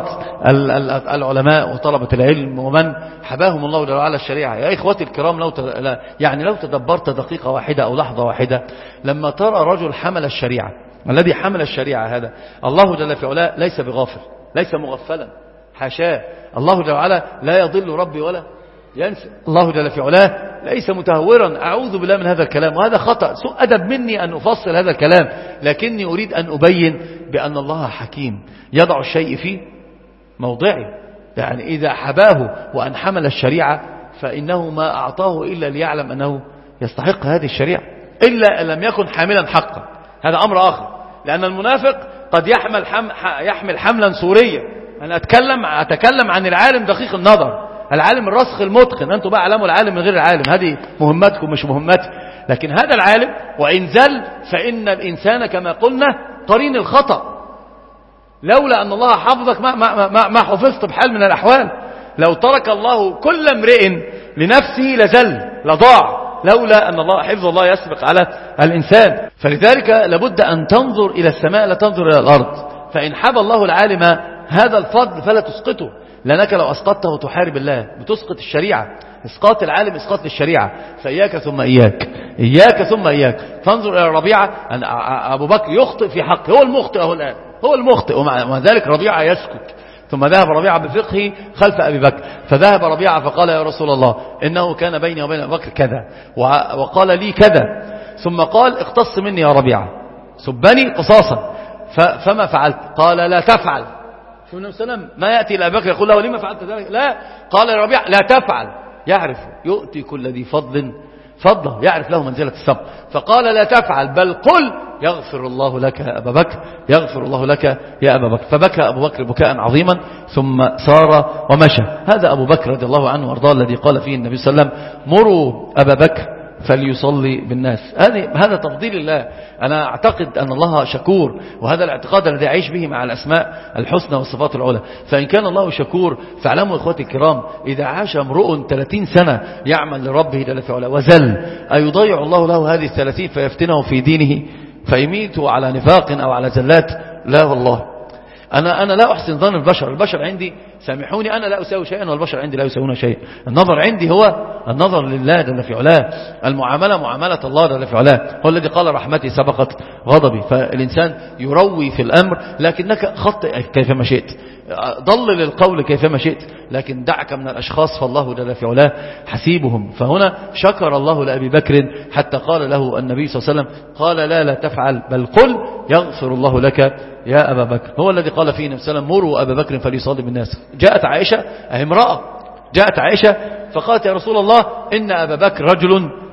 العلماء وطلبة العلم ومن حباهم الله جل وعلا الشريعة. يا إخوتي الكرام، لو يعني لو تدبرت دقيقة واحدة أو لحظة واحدة لما ترى رجل حمل الشريعة، الذي حمل الشريعة هذا الله جل في علاه ليس بغافل، ليس مغفلا، حاشاه. الله جل وعلا لا يضل ربي ولا ينسى. الله جل في علاه ليس متهورا. أعوذ بالله من هذا الكلام، وهذا خطأ، سوء أدب مني أن أفصل هذا الكلام، لكني أريد أن أبين بأن الله حكيم يضع الشيء في موضعه. يعني إذا حباه وأن حمل الشريعة فإنه ما أعطاه إلا ليعلم أنه يستحق هذه الشريعة، إلا أن لم يكن حاملا حقا. هذا أمر آخر، لأن المنافق قد يحمل, حم يحمل حملا سوريا. أنا أتكلم, أتكلم عن العالم دقيق النظر، العالم الرسخ المتقن. أنتم بقى علموا العالم من غير العالم، هذه مهمتكم مش مهمتي. لكن هذا العالم وإن زل فإن الإنسان كما قلنا قرين الخطأ. لولا أن الله حفظك ما, ما, ما, ما حفظت بحال من الأحوال. لو ترك الله كل امرئ لنفسه لزل لضاع، لولا أن الله حفظ الله يسبق على الإنسان. فلذلك لابد أن تنظر إلى السماء لا تنظر إلى الأرض. فإن حب الله العالم هذا الفضل فلا تسقطه، لأنك لو أسقطته تحارب الله، بتسقط الشريعة. إسقاط العالم إسقاط للشريعة. فإياك ثم إياك، إياك ثم إياك. فانظر إلى ربيعة أن أبو بكر يخطئ في حقه، هو المخطئ أهو الآن، هو المخطئ، ومع ذلك ربيعة يسكت. ثم ذهب ربيعة بفقهه خلف أبي بكر. فذهب ربيعة فقال يا رسول الله إنه كان بيني وبين أبي بكر كذا وقال لي كذا. ثم قال اقتص مني يا ربيعة، سبني قصاصا. فما فعلت؟ قال لا تفعل. شو النبي صلى الله عليه وسلم ما يأتي إلى أبي بكر يقول له لما فعلت ذلك؟ لا، قال يا ربيعة لا تفعل. يعرف يؤتي كل ذي فضل فضله، يعرف له منزلة الصبر. فقال لا تفعل بل قل يغفر الله لك يا أبا بكر، يغفر الله لك يا أبا بكر. فبكى أبو بكر بكاء عظيما ثم سار ومشى. هذا أبو بكر رضي الله عنه وارضاه الذي قال فيه النبي صلى الله عليه وسلم مروا أبا بكر فليصلي بالناس. هذا تفضيل الله. أنا أعتقد أن الله شكور، وهذا الاعتقاد الذي أعيش به مع الأسماء الحسنى والصفات العلى. فإن كان الله شكور فاعلموا إخوتي الكرام، إذا عاش امرؤ ثلاثين سنة يعمل لربه جل في علاه وزل، أيضيع الله له هذه الثلاثين فيفتنه في دينه فيميته على نفاق أو على زلات؟ لا والله. أنا أنا لا أحسن ظن البشر. البشر عندي سامحوني أنا لا أساوي شيئا، والبشر عندي لا يساوون شيئا. النظر عندي هو النظر لله جل في علاه، المعاملة معاملة الله جل في علاه. هو الذي قال رحمتي سبقت غضبي. فالإنسان يروي في الأمر لكنك خطئ كيفما شئت، ضلل القول كيفما شئت، لكن دعك من الأشخاص فالله جل في علاه حسيبهم. فهنا شكر الله لأبي بكر حتى قال له النبي صلى الله عليه وسلم قال لا لا تفعل بل قل يغفر الله لك يا أبا بكر. هو الذي قال فيه النبي صلى الله عليه وسلم مروا أبا بكر فليصلي بالناس. جاءت عائشة امرأة، جاءت عائشة فقالت يا رسول الله إن أبا بكر رجل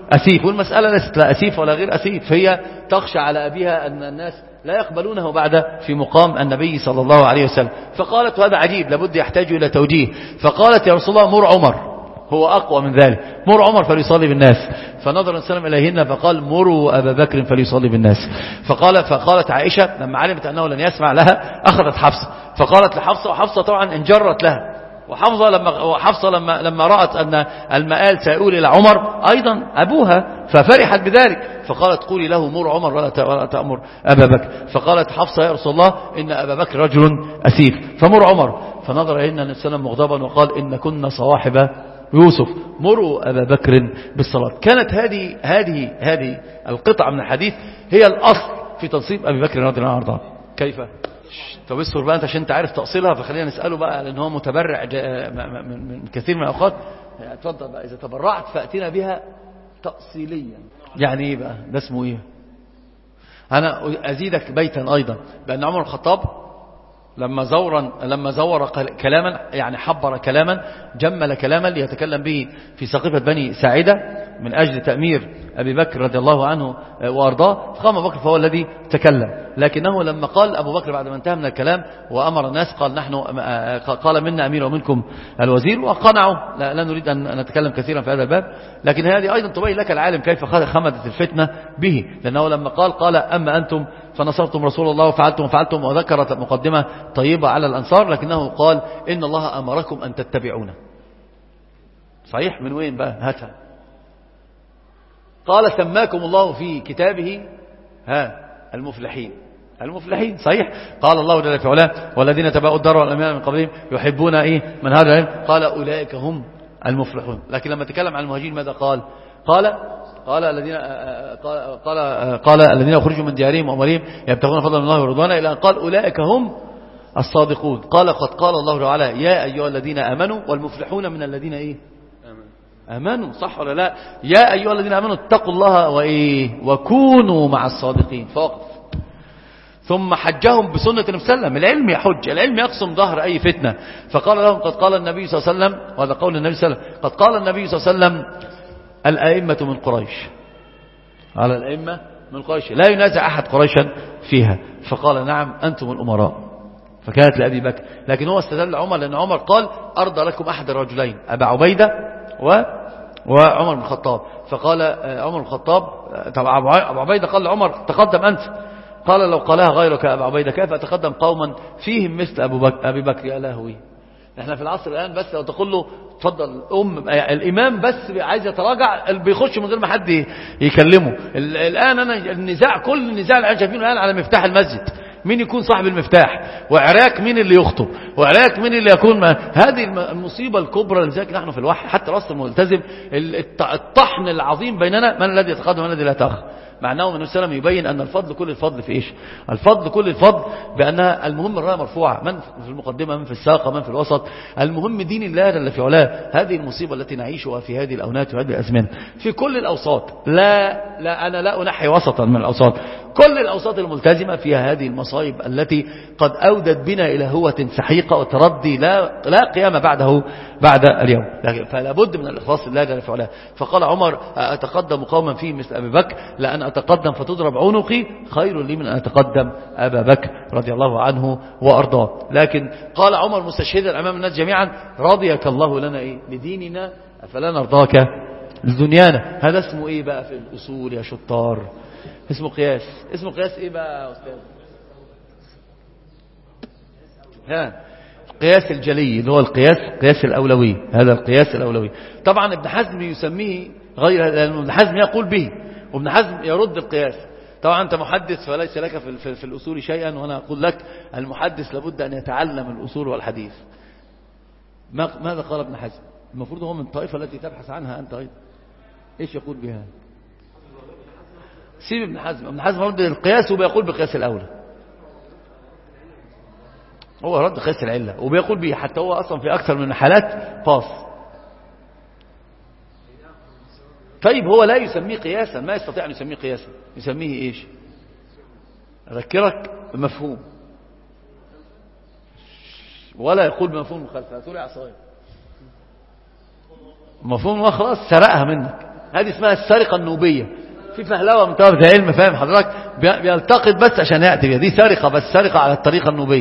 أسيف، والمسألة ليست لا أسيف ولا غير أسيف، هي تخشى على أبيها أن الناس لا يقبلونه بعد في مقام النبي صلى الله عليه وسلم. فقالت، وهذا عجيب لابد يحتاج إلى توجيه، فقالت يا رسول الله مر عمر، هو أقوى من ذلك، مر عمر فليصلي بالناس. فنظر النبي صلى الله عليه وسلم إليهن فقال مروا أبا بكر فليصلي بالناس. فقال فقالت عائشة لما علمت أنه لن يسمع لها أخذت حفصة، فقالت لحفصة، وحفصة طبعا انجرت لها، وحفصة لما وحفصة لما لما رأت أن المآل سيؤول إلى عمر أيضا أبوها ففرحت بذلك، فقالت قولي له مر عمر ولا تأمر أبا بكر. فقالت حفصة يا رسول الله إن أبا بكر رجل أسيف فمر عمر. فنظر إلينا النبي صلى الله عليه وسلم مغضبا وقال إن كنا صواحب يوسف مروا أبا بكر بالصلاة. كانت هذه هذه هذه القطعة من الحديث هي الأصل في تنصيب أبي بكر رضي الله عنه. كيف؟ طب اصبر بقى انت عشان انت عارف تأصيلها، فخلينا نسأله بقى لأن هو متبرع من كثير من الأوقات. اتفضل بقى، إذا تبرعت فأتينا بها تأصيليا. يعني ايه بقى ده؟ اسمه ايه؟ أنا أزيدك بيتا أيضا بأن عمر الخطاب لما زورا لما زور كلاما، يعني حبر كلاما، جمل كلاما ليتكلم به في سقيفة بني ساعدة من أجل تأمير أبي بكر رضي الله عنه وأرضاه، فقام أبو بكر فهو الذي تكلم. لكنه لما قال أبو بكر بعد ما انتهى من الكلام وأمر الناس قال نحن قال منا أمير ومنكم الوزير، وقنعوا. لا, لا نريد أن نتكلم كثيرا في هذا الباب، لكن هذه أيضا تبين لك العالم كيف خمدت الفتنة به. لأنه لما قال قال أما أنتم فنصرتم رسول الله وفعلتم وفعلتم، وذكرت مقدمة طيبة على الأنصار، لكنه قال إن الله أمركم أن تتبعونه. صحيح؟ من وين بقى؟ هاتها. قال سماكم الله في كتابه ها المفلحين. المفلحين صحيح. قال الله جل في علاه والذين تبعوا الدار والأمان من قبلهم يحبون إيه من هذا العلم، قال أولئك هم المفلحون. لكن لما تكلم عن المهاجرين ماذا قال؟ قال قال الذين قال قال, قال الذين يخرجوا من ديارهم وأموالهم يبتغون فضلا من الله ورضوانه، إلى أن قال أولئك هم الصادقون. قال قد قال الله تعالى يا أيها الذين آمنوا، والمفلحون من الذين إيه آمنوا. صح ولا لا؟ يا أيها الذين آمنوا اتقوا الله وإيه وكونوا مع الصادقين. فوقف. ثم حجهم بسنة النبي صلى الله عليه وسلم. العلم يحج، العلم يقسم ظهر أي فتنة. فقال لهم قد قال النبي صلى الله عليه وسلم، وهذا قول النبي صلى الله عليه وسلم، قد قال النبي صلى الله عليه وسلم الأئمة من قريش، على الأئمة من قريش لا ينازع أحد قريشا فيها. فقال نعم أنتم الأمراء. فكانت لأبي بكر، لكن هو استدل عمر لأن عمر قال أرضى لكم أحد الرجلين أبا عبيدة و وعمر بن الخطاب. فقال عمر بن الخطاب طبعا أبو عبيدة قال لعمر تقدم أنت، قال لو قالها غيرك أبا عبيدة كيف أتقدم قوما فيهم مثل أبو بكر أبي بكر. يا لهوي، احنا في العصر الآن بس لو تقول له تفضل أم الإمام بس عايز يتراجع بيخش من غير ما حد يكلمه. الآن أنا النزاع كل النزاع اللي شايفينه الآن على مفتاح المسجد، مين يكون صاحب المفتاح، وعراك مين اللي يخطب، وعراك مين اللي يكون ما. هذه المصيبة الكبرى. لذلك نحن في الوحي حتى رأس الملتزم الطحن العظيم بيننا من الذي يتقدم ومن الذي لا يتأخر. معناه النبي صلى الله عليه وسلم يبين أن الفضل كل الفضل في إيش؟ الفضل كل الفضل بأنها المهم الراية مرفوعة، من في المقدمة من في الساقة من في الوسط، المهم دين الله جل في علاه. هذه المصيبة التي نعيشها في هذه الأونات وهذه الأزمنة في كل الأوساط. لا لا أنا لا أنحي وسطا من الأوساط، كل الأوساط الملتزمة فيها هذه المصايب التي قد أودت بنا إلى هوة سحيقة وتردي لا لا قيام بعده بعد اليوم. فلا بد من الإخلاص لله جل في علاه. فقال عمر أتقدم قوما فيه مثل أبي بكر لأن أتقدم فتضرب عنقي خير لي من أن أتقدم أبا بكر رضي الله عنه وأرضاه. لكن قال عمر مستشهدا أمام الناس جميعا رضيك الله لنا إيه لديننا فلا نرضاك لدنيانا. هذا اسمه إيه بقى في الأصول يا شطار؟ اسمه قياس. اسمه قياس إيه بقى يا أستاذ؟ ها قياس الجلي اللي هو القياس قياس الأولوي. هذا القياس الأولوي. طبعا ابن حزم يسميه غير، لأن ابن حزم يقول به وابن حزم يرد القياس. طبعا أنت محدث فليس لك في, في, في الأصول شيئا، وأنا أقول لك المحدث لابد أن يتعلم الأصول والحديث. ماذا قال ابن حزم؟ المفروض هو من الطائفة التي تبحث عنها أنت أيضا. إيش يقول بها؟ سيب ابن حزم. ابن حزم رد القياس وبيقول بقياس الأولى، هو رد قياس العلة وبيقول به، حتى هو أصلا في أكثر من حالات باص. طيب هو لا يسميه قياسا، ما يستطيع أن يسميه قياسا، يسميه إيش؟ أذكرك بمفهوم، ولا يقول بمفهوم مخالفة. تقول يا عصاية مفهوم ما خلاص سرقها منك. هذه اسمها السرقة النوبية. في فهلوة من طلبة العلم فاهم حضرتك بيلتقط بس عشان يأتي، دي سرقة بس سرقة على الطريقة النوبية.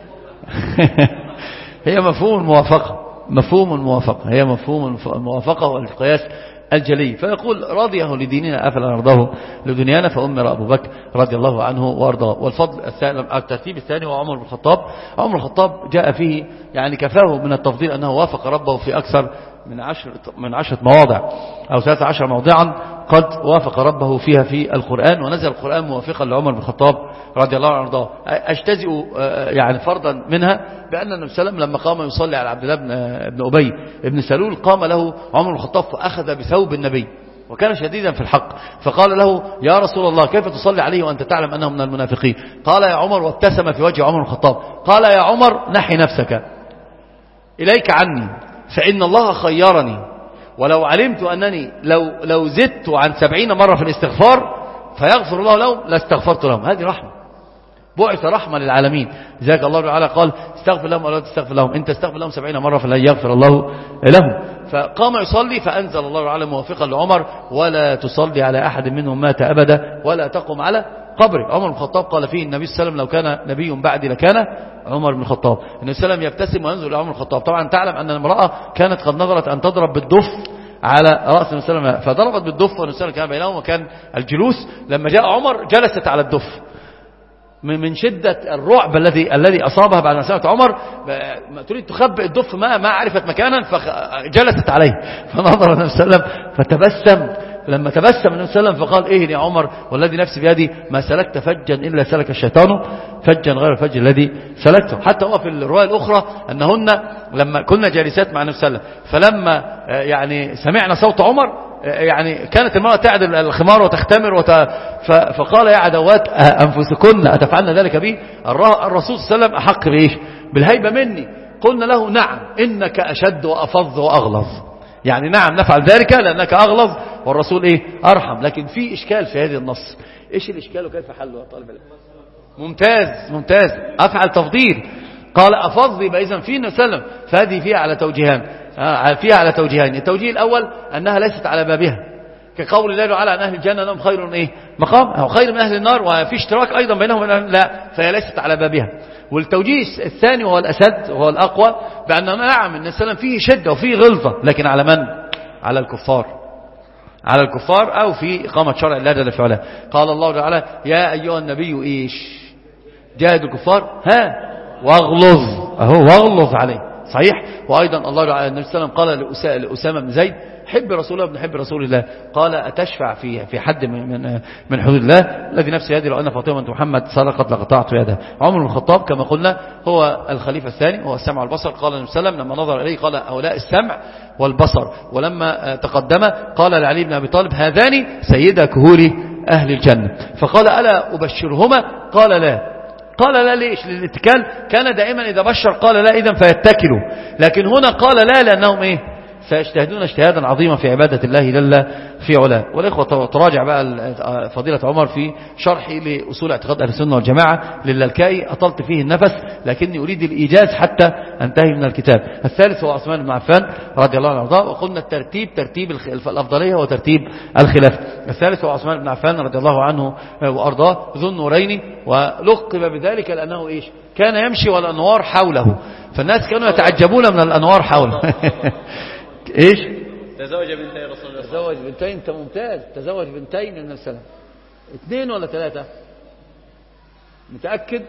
هي مفهوم الموافقة، مفهوم الموافقة هي مفهوم الموافقة والقياس الجلي. فيقول راضيه لديننا أفلا نرضاه لدنيانا، فأمر أبو بكر رضي الله عنه وارضاه. والفضل الثاني الترتيب الثاني هو عمر بن الخطاب. عمر بن الخطاب جاء فيه يعني كفاه من التفضيل أنه وافق ربه في أكثر من عشر من عشرة مواضع أو ثلاثة عشر موضعا قد وافق ربه فيها في القرآن، ونزل القرآن موافقا لعمر بن الخطاب رضي الله عنه وارضاه. أجتزئ يعني فرضا منها بأن النبي صلى الله عليه وسلم لما قام يصلي على عبد الله بن أبي بن سلول قام له عمر بن الخطاب فأخذ بثوب النبي وكان شديدا في الحق، فقال له يا رسول الله كيف تصلي عليه وأنت تعلم أنه من المنافقين؟ قال يا عمر، وابتسم في وجه عمر بن الخطاب قال يا عمر نحي نفسك إليك عني، فإن الله خيرني، ولو علمت أنني لو, لو زدت عن سبعين مرة في الاستغفار فيغفر الله لهم لاستغفرت لهم. هذه رحمة، بعث رحمة للعالمين. لذلك الله تعالى قال استغفر لهم ولا تستغفر لهم، انت استغفر لهم سبعين مرة فلا يغفر الله لهم. فقام يصلي فأنزل الله تعالى موافقا لعمر ولا تصلي على أحد منهم مات أبدا ولا تقم على قبره. عمر بن الخطاب قال فيه النبي صلى الله عليه وسلم لو كان نبي بعدي لكان عمر بن الخطاب. النبي صلى الله عليه وسلم يبتسم وينزل لعمر بن الخطاب. طبعا تعلم أن المرأة كانت قد نظرت أن تضرب بالدف على رأس النبي صلى الله عليه وسلم، فضربت بالدف والنبي صلى الله عليه وسلم كان بينهم وكان الجلوس. لما جاء عمر جلست على الدف من شدة الرعب الذي الذي أصابها بعد ما سمعت عمر تريد تخبئ الدف ما ما عرفت مكانا فجلست عليه. فنظر النبي صلى الله عليه وسلم فتبسم، لما تبسم النبي صلى الله عليه وسلم فقال ايه يا عمر والذي نفسي بيدي ما سلكت فجا إلا سلك الشيطان فجا غير الفج الذي سلكته. حتى هو في الرواية الأخرى أنهن لما كنا جالسات مع النبي صلى الله عليه وسلم فلما يعني سمعنا صوت عمر يعني كانت المرأة تعدل الخمار وتختمر وت... فقال يا عدوات أنفسكن أتفعلن ذلك بي؟ الرسول صلى الله عليه وسلم أحق بإيش؟ بالهيبة مني. قلنا له نعم إنك أشد وأفظ وأغلظ، يعني نعم نفعل ذلك لأنك أغلظ والرسول إيه؟ أرحم. لكن في إشكال في هذه النص. إيش الإشكال وكيف حله يا طالب العلم؟ ممتاز ممتاز. أفعل تفضيل قال أفض يبقى إذن في النبي صلى الله عليه وسلم، فهذه فيها على توجيهان فيها على توجيهين. التوجيه الأول أنها ليست على بابها كقول الله تعالى عن أهل الجنة لهم خير إيه؟ مقام أو خير من أهل النار وفي اشتراك أيضا بينهم، لا فهي ليست على بابها. والتوجيه الثاني وهو الأسد وهو الأقوى بأن نعم النبي صلى الله عليه وسلم فيه شدة وفيه غلظة، لكن على من؟ على الكفار، على الكفار أو في إقامة شرع الله جل في علاه. قال الله تعالى يا أيها النبي إيش جاهد الكفار ها واغلظ، أهو واغلظ عليه صحيح. وأيضا الله تعالى النبي صلى الله عليه وسلم قال لأسامة بن زيد حب رسول الله ابن حب رسول الله، قال أتشفع في في حد من من, من حدود الله الذي نفسي يدي لو أن فاطمة بنت محمد سرقت لقطعت يدها. عمر بن الخطاب كما قلنا هو الخليفة الثاني، هو السمع والبصر. قال النبي صلى الله عليه وسلم لما نظر إليه قال هؤلاء السمع والبصر، ولما تقدم قال لعلي بن أبي طالب هذان سيدا كهول أهل الجنة، فقال ألا أبشرهما؟ قال لا. قال لا ليش؟ للاتكال. كان دائما إذا بشر قال لا إذن فيتكلوا، لكن هنا قال لا لأنهم إيه سيجتهدون اجتهادا عظيما في عبادة الله جل في علاه. والإخوة تراجع بقى فضيلة عمر في شرحي لأصول اعتقاد أهل السنة والجماعة للالكائي، أطلت فيه النفس لكني أريد الإيجاز حتى أنتهي من الكتاب. الثالث هو عثمان بن عفان رضي الله عنه وارضاه، وقلنا الترتيب ترتيب الأفضلية وترتيب الخلافة. الثالث هو عثمان بن عفان رضي الله عنه وارضاه ذو النورين، ولقب بذلك لأنه إيش كان يمشي والأنوار حوله، فالناس كانوا يتعجبون من الأنوار حوله. ايش تزوج بنتين رسول الله، تزوج بنتين. انت ممتاز. تزوج بنتين من النبي صلى الله عليه وسلم، اثنين ولا ثلاثة؟ متأكد؟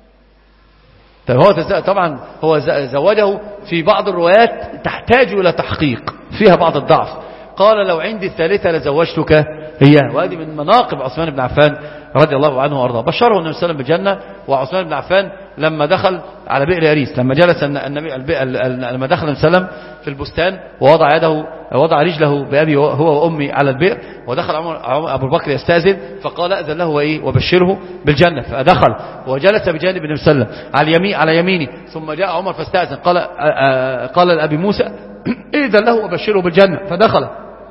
طيب هو طبعا هو زوجه في بعض الروايات تحتاج الى تحقيق فيها بعض الضعف. قال لو عندي الثالثة لزوجتك هي، وهذه من مناقب عثمان بن عفان رضي الله عنه وارضاه. بشره النبي صلى الله عليه وسلم بالجنة. وعثمان بن عفان لما دخل على بئر يريس، لما جلس النبي لما دخل النبي صلى الله عليه وسلم في البستان ووضع يده وضع رجله بأبي هو وأمي على البئر، ودخل عمر أبو بكر يستأذن فقال أذن له وإيه وبشره بالجنة، فدخل وجلس بجانب النبي صلى الله عليه وسلم على يمين على يمينه. ثم جاء عمر فاستأذن قال قال لأبي موسى إذن له وبشره بالجنة، فدخل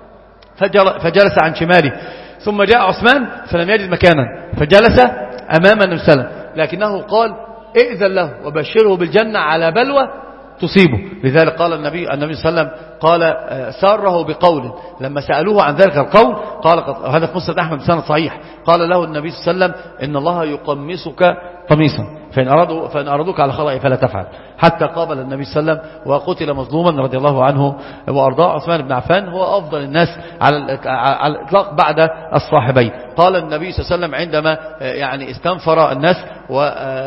فجلس عن شماله. ثم جاء عثمان فلم يجد مكانا فجلس أمام النبي صلى الله عليه وسلم، لكنه قال ائذن له وبشره بالجنة على بلوى تصيبه. لذلك قال النبي النبي صلى الله عليه وسلم قال ساره بقول لما سألوه عن ذلك القول قال هذا في مسند أحمد بسند صحيح قال له النبي صلى الله عليه وسلم إن الله يقمصك قميصا فإن أرادوا فإن أرادوك على خطأ فلا تفعل. حتى قابل النبي صلى الله عليه وسلم وقتل مظلوما رضي الله عنه وأرضاه. عثمان بن عفان هو أفضل الناس على على الإطلاق بعد الصاحبين. قال النبي صلى الله عليه وسلم عندما يعني استنفر الناس و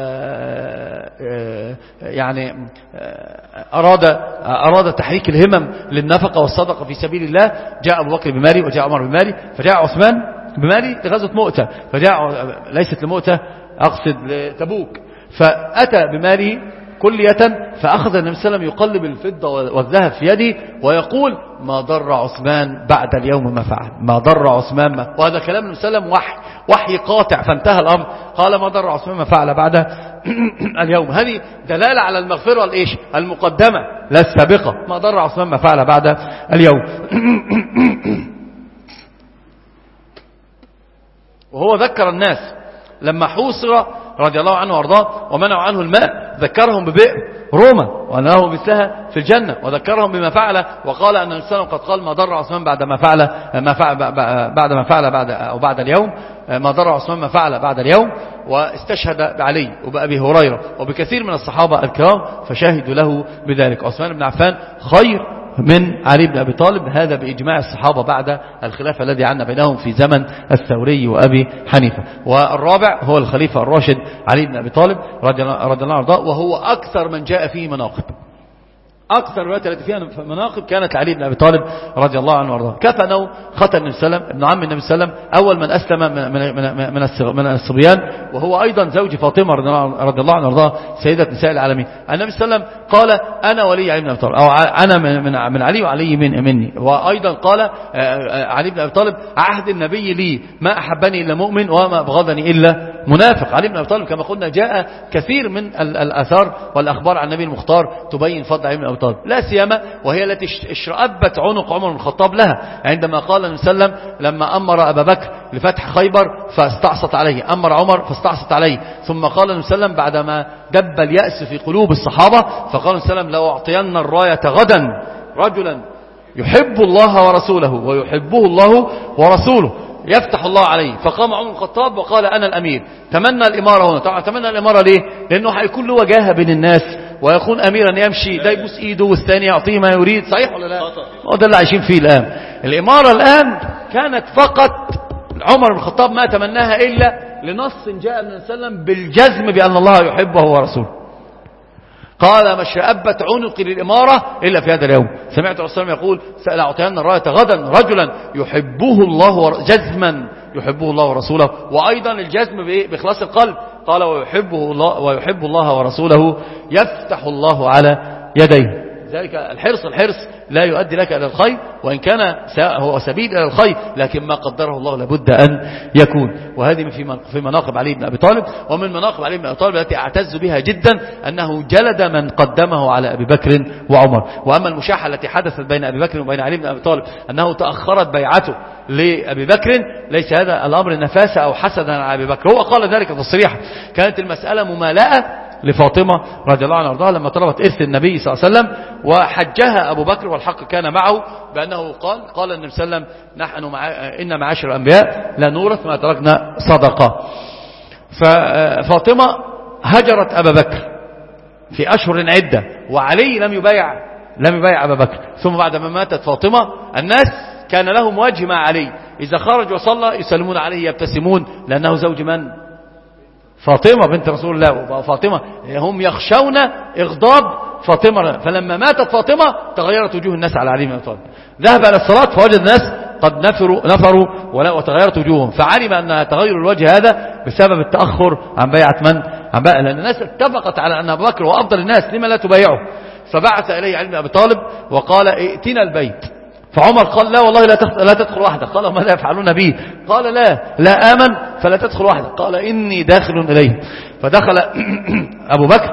يعني أراد أراد تحريك الهمم للنفقة والصدقة في سبيل الله جاء أبو بكر بمالي وجاء عمر بمالي فجاء عثمان بمالي لغزوة مؤتة فجاء ليست لمؤتة أقصد لتبوك فأتى بماله كلية فأخذ النبي صلى الله عليه وسلم يقلب الفضة والذهب في يده ويقول ما ضر عثمان بعد اليوم ما فعل ما ضر عثمان ما وهذا كلام النبي صلى الله عليه وسلم وحي وحي قاطع فانتهى الأمر قال ما ضر عثمان ما فعل بعد اليوم. هذه دلالة على المغفرة الإيش المقدمة لا السابقة ما ضر عثمان ما فعل بعد اليوم. وهو ذكر الناس لما حوصر رضي الله عنه وارضاه ومنعوا عنه الماء ذكرهم ببئر روما وأنه مثلها في الجنة وذكرهم بما فعل وقال أن النبي صلى الله عليه وسلم قد قال ما ضر عثمان بعد ما فعل ما فعل بعد ما فعل بعد أو بعد اليوم ما ضر عثمان ما فعل بعد اليوم. واستشهد بعلي وبأبي هريرة وبكثير من الصحابة الكرام فشاهدوا له بذلك. عثمان بن عفان خير من علي بن أبي طالب هذا بإجماع الصحابة بعد الخلاف الذي عنا بينهم في زمن الثوري وأبي حنيفة. والرابع هو الخليفة الراشد علي بن أبي طالب رضي الله عنه وهو أكثر من جاء فيه مناقب أكثر الروايات التي فيها مناقب كانت علي بن أبي طالب رضي الله عنه وارضاه. كفى أنه ختن النبي صلى الله عليه وسلم ابن عم النبي صلى الله عليه وسلم أول من أسلم من من من الصبيان وهو أيضا زوج فاطمة رضي الله عنها وارضاها سيدة نساء العالمين. النبي صلى الله عليه وسلم قال أنا ولي علي بن أبي طالب أو أنا من من علي وعلي من مني. وأيضا قال علي بن أبي طالب عهد النبي لي ما أحبني إلا مؤمن وما أبغضني إلا منافق. علي بن أبي طالب كما قلنا جاء كثير من الآثار والأخبار عن النبي المختار تبين فضل علي بن أبي طالب لا سيما وهي التي اشرأبت عنق عمر بن الخطاب لها عندما قال النبي صلى الله عليه وسلم لما أمر أبا بكر لفتح خيبر فاستعصت عليه أمر عمر فاستعصت عليه ثم قال النبي صلى الله عليه وسلم بعدما دب اليأس في قلوب الصحابة فقال النبي صلى الله عليه وسلم لو أعطينا الراية غدا رجلا يحب الله ورسوله ويحبه الله ورسوله يفتح الله عليه. فقام عمر بن الخطاب وقال أنا الأمير. تمنى الإمارة هنا. طبعا تمنى الإمارة ليه؟ لأنه هيكون له وجاهة بين الناس ويكون أميرا يمشي ده يبوس إيده والثاني يعطيه ما يريد. صحيح ولا لا؟ هو ده اللي عايشين فيه الآن. الإمارة الآن كانت فقط عمر بن الخطاب ما تمناها إلا لنص جاء من وسلم بالجزم بأن الله يحبه ورسوله. قال ما شأبت عنقي للإمارة إلا في هذا اليوم. سمعت الرسول صلى الله عليه وسلم يقول سأعطينا الراية غدا رجلا يحبه الله جزما يحبه الله ورسوله. وأيضا الجزم بإخلاص القلب قال ويحبه الله ويحب الله ورسوله يفتح الله على يديه. ذلك الحرص الحرص لا يؤدي لك إلى الخير وإن كان هو سبيل إلى الخير لكن ما قدره الله لابد أن يكون. وهذه في مناقب علي بن أبي طالب. ومن مناقب علي بن أبي طالب التي أعتز بها جدا أنه جلد من قدمه على أبي بكر وعمر. وأما المشاحة التي حدثت بين أبي بكر وبين علي بن أبي طالب أنه تأخرت بيعته لأبي بكر ليس هذا الأمر نفاسة أو حسدا على أبي بكر. هو قال ذلك تصريحا. كانت المسألة ممالأة لفاطمة رضي الله عنها وارضاها لما طلبت إرث النبي صلى الله عليه وسلم وحجها أبو بكر والحق كان معه بأنه قال قال النبي صلى الله عليه وسلم نحن مع إن معاشر الأنبياء لا نورث ما تركنا صدقة. ففاطمة هجرت أبا بكر في أشهر عدة وعلي لم يبايع لم يبايع أبا بكر. ثم بعد ما ماتت فاطمة الناس كان لهم وجه مع علي إذا خرج وصلى يسلمون عليه يبتسمون لأنه زوج من؟ فاطمة بنت رسول الله. وفاطمة هم يخشون إغضاب فاطمة. فلما ماتت فاطمة تغيرت وجوه الناس على علي بن أبي طالب. ذهب إلى الصلاة فوجد الناس قد نفروا, نفروا وتغيرت وجوههم فعلم أن تغير الوجه هذا بسبب التأخر عن بيعة من؟ عن بيعة لأن الناس اتفقت على أن أبو بكر هو أفضل الناس لما لا تبايعه. فبعث إليه علي بن أبي طالب وقال ائتنا البيت. فعمر قال لا والله لا تدخل وحدك. قال ماذا يفعلون بي؟ قال لا لا آمن فلا تدخل وحدك. قال إني داخل إليه. فدخل أبو بكر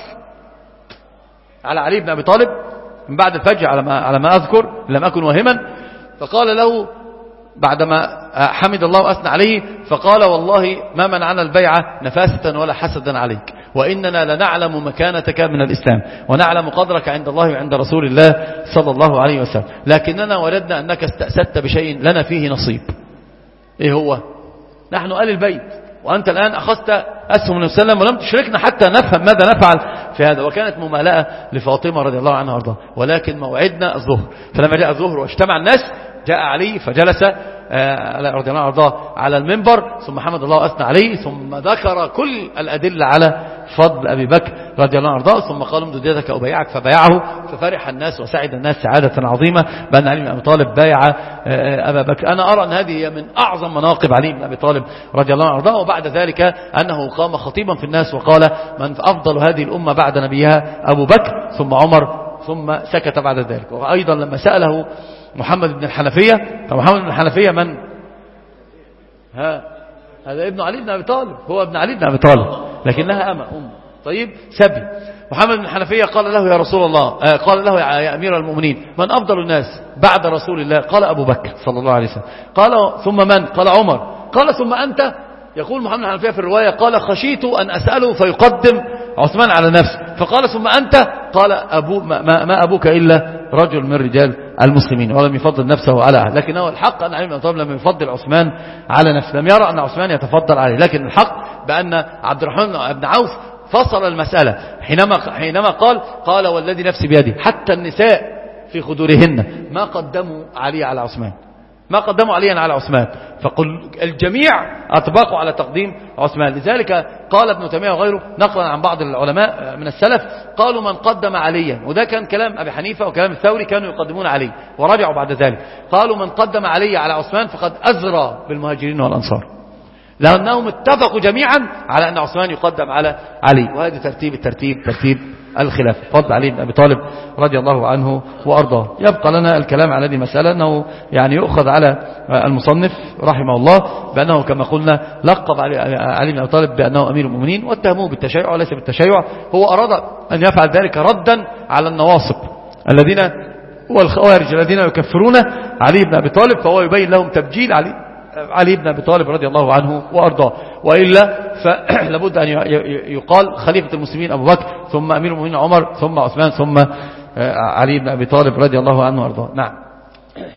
على علي بن أبي طالب من بعد الفجر على ما, على ما أذكر لم أكن واهما. فقال له بعدما حمد الله وأثنى عليه فقال والله ما منعنا البيعة نفاسة ولا حسدا عليك وإننا لنعلم مكانتك من الإسلام ونعلم قدرك عند الله وعند رسول الله صلى الله عليه وسلم، لكننا وجدنا أنك استأسدت بشيء لنا فيه نصيب. إيه هو؟ نحن آل البيت، وأنت الآن أخذت أسهم النبي صلى الله عليه وسلم ولم تشركنا حتى نفهم ماذا نفعل في هذا. وكانت ممالأة لفاطمة رضي الله عنها وارضاها، ولكن موعدنا الظهر. فلما جاء الظهر واجتمع الناس جاء علي فجلس رضي الله عنه وارضاه على المنبر، ثم حمد الله وأثنى عليه، ثم ذكر كل الأدلة على فضل أبي بكر رضي الله عنه وارضاه، ثم قال امدد يدك أبايعك فبايعه، ففرح الناس وسعد الناس سعادة عظيمة بأن علي بن أبي طالب بايع أبا بكر. أنا أرى أن هذه هي من أعظم مناقب علي بن أبي طالب رضي الله عنه وارضاه. وبعد ذلك أنه قام خطيبا في الناس وقال من أفضل هذه الأمة بعد نبيها أبو بكر ثم عمر، ثم سكت بعد ذلك. وأيضا لما سأله محمد بن الحنفية، فمحمد بن الحنفية من؟ ها هذا ابن علي بن أبي طالب، هو ابن علي بن أبي طالب لكنها أما أم. طيب سبي محمد بن الحنفية قال له يا رسول الله، آه قال له يا أمير المؤمنين من أفضل الناس بعد رسول الله؟ قال أبو بكر صلى الله عليه وسلم. قال ثم من؟ قال عمر. قال ثم أنت؟ يقول محمد بن الحنفية في الرواية قال خشيت أن أسأله فيقدم عثمان على نفسه، فقال ثم أنت؟ قال أبو ما, ما أبوك إلا رجل من رجال المسلمين ولم يفضل نفسه على أحد. لكنه الحق أن علي بن أبي طالب لم يفضل عثمان على نفسه، لم يرى أن عثمان يتفضل عليه، لكن الحق بأن عبد الرحمن بن عوف فصل المسألة حينما حينما قال قال والذي نفسي بيده حتى النساء في خدورهن ما قدموا علي على عثمان، ما قدموا عليا على عثمان، فقل الجميع أطبقوا على تقديم عثمان. لذلك قال ابن تيمية وغيره نقلا عن بعض العلماء من السلف قالوا من قدم عليا، وده كان كلام أبي حنيفة وكلام الثوري، كانوا يقدمون علي ورجعوا بعد ذلك قالوا من قدم علي على عثمان فقد أزرى بالمهاجرين والأنصار، لأنهم اتفقوا جميعا على أن عثمان يقدم على علي. وهذا ترتيب الترتيب ترتيب الخلافة، فضل علي بن أبي طالب رضي الله عنه وأرضاه. يبقى لنا الكلام على هذه المسألة أنه يعني يؤخذ على المصنف رحمه الله بأنه كما قلنا لقب علي بن أبي طالب بأنه أمير المؤمنين واتهموه بالتشيع وليس بالتشيع، هو أراد أن يفعل ذلك ردا على النواصب الذين والخوارج الذين يكفرون علي بن أبي طالب، فهو يبين لهم تبجيل علي علي بن أبي طالب رضي الله عنه وأرضاه. وإلا فلابد أن يقال خليفة المسلمين أبو بكر، ثم أمير المؤمنين عمر، ثم عثمان، ثم علي بن أبي طالب رضي الله عنه وأرضاه. نعم.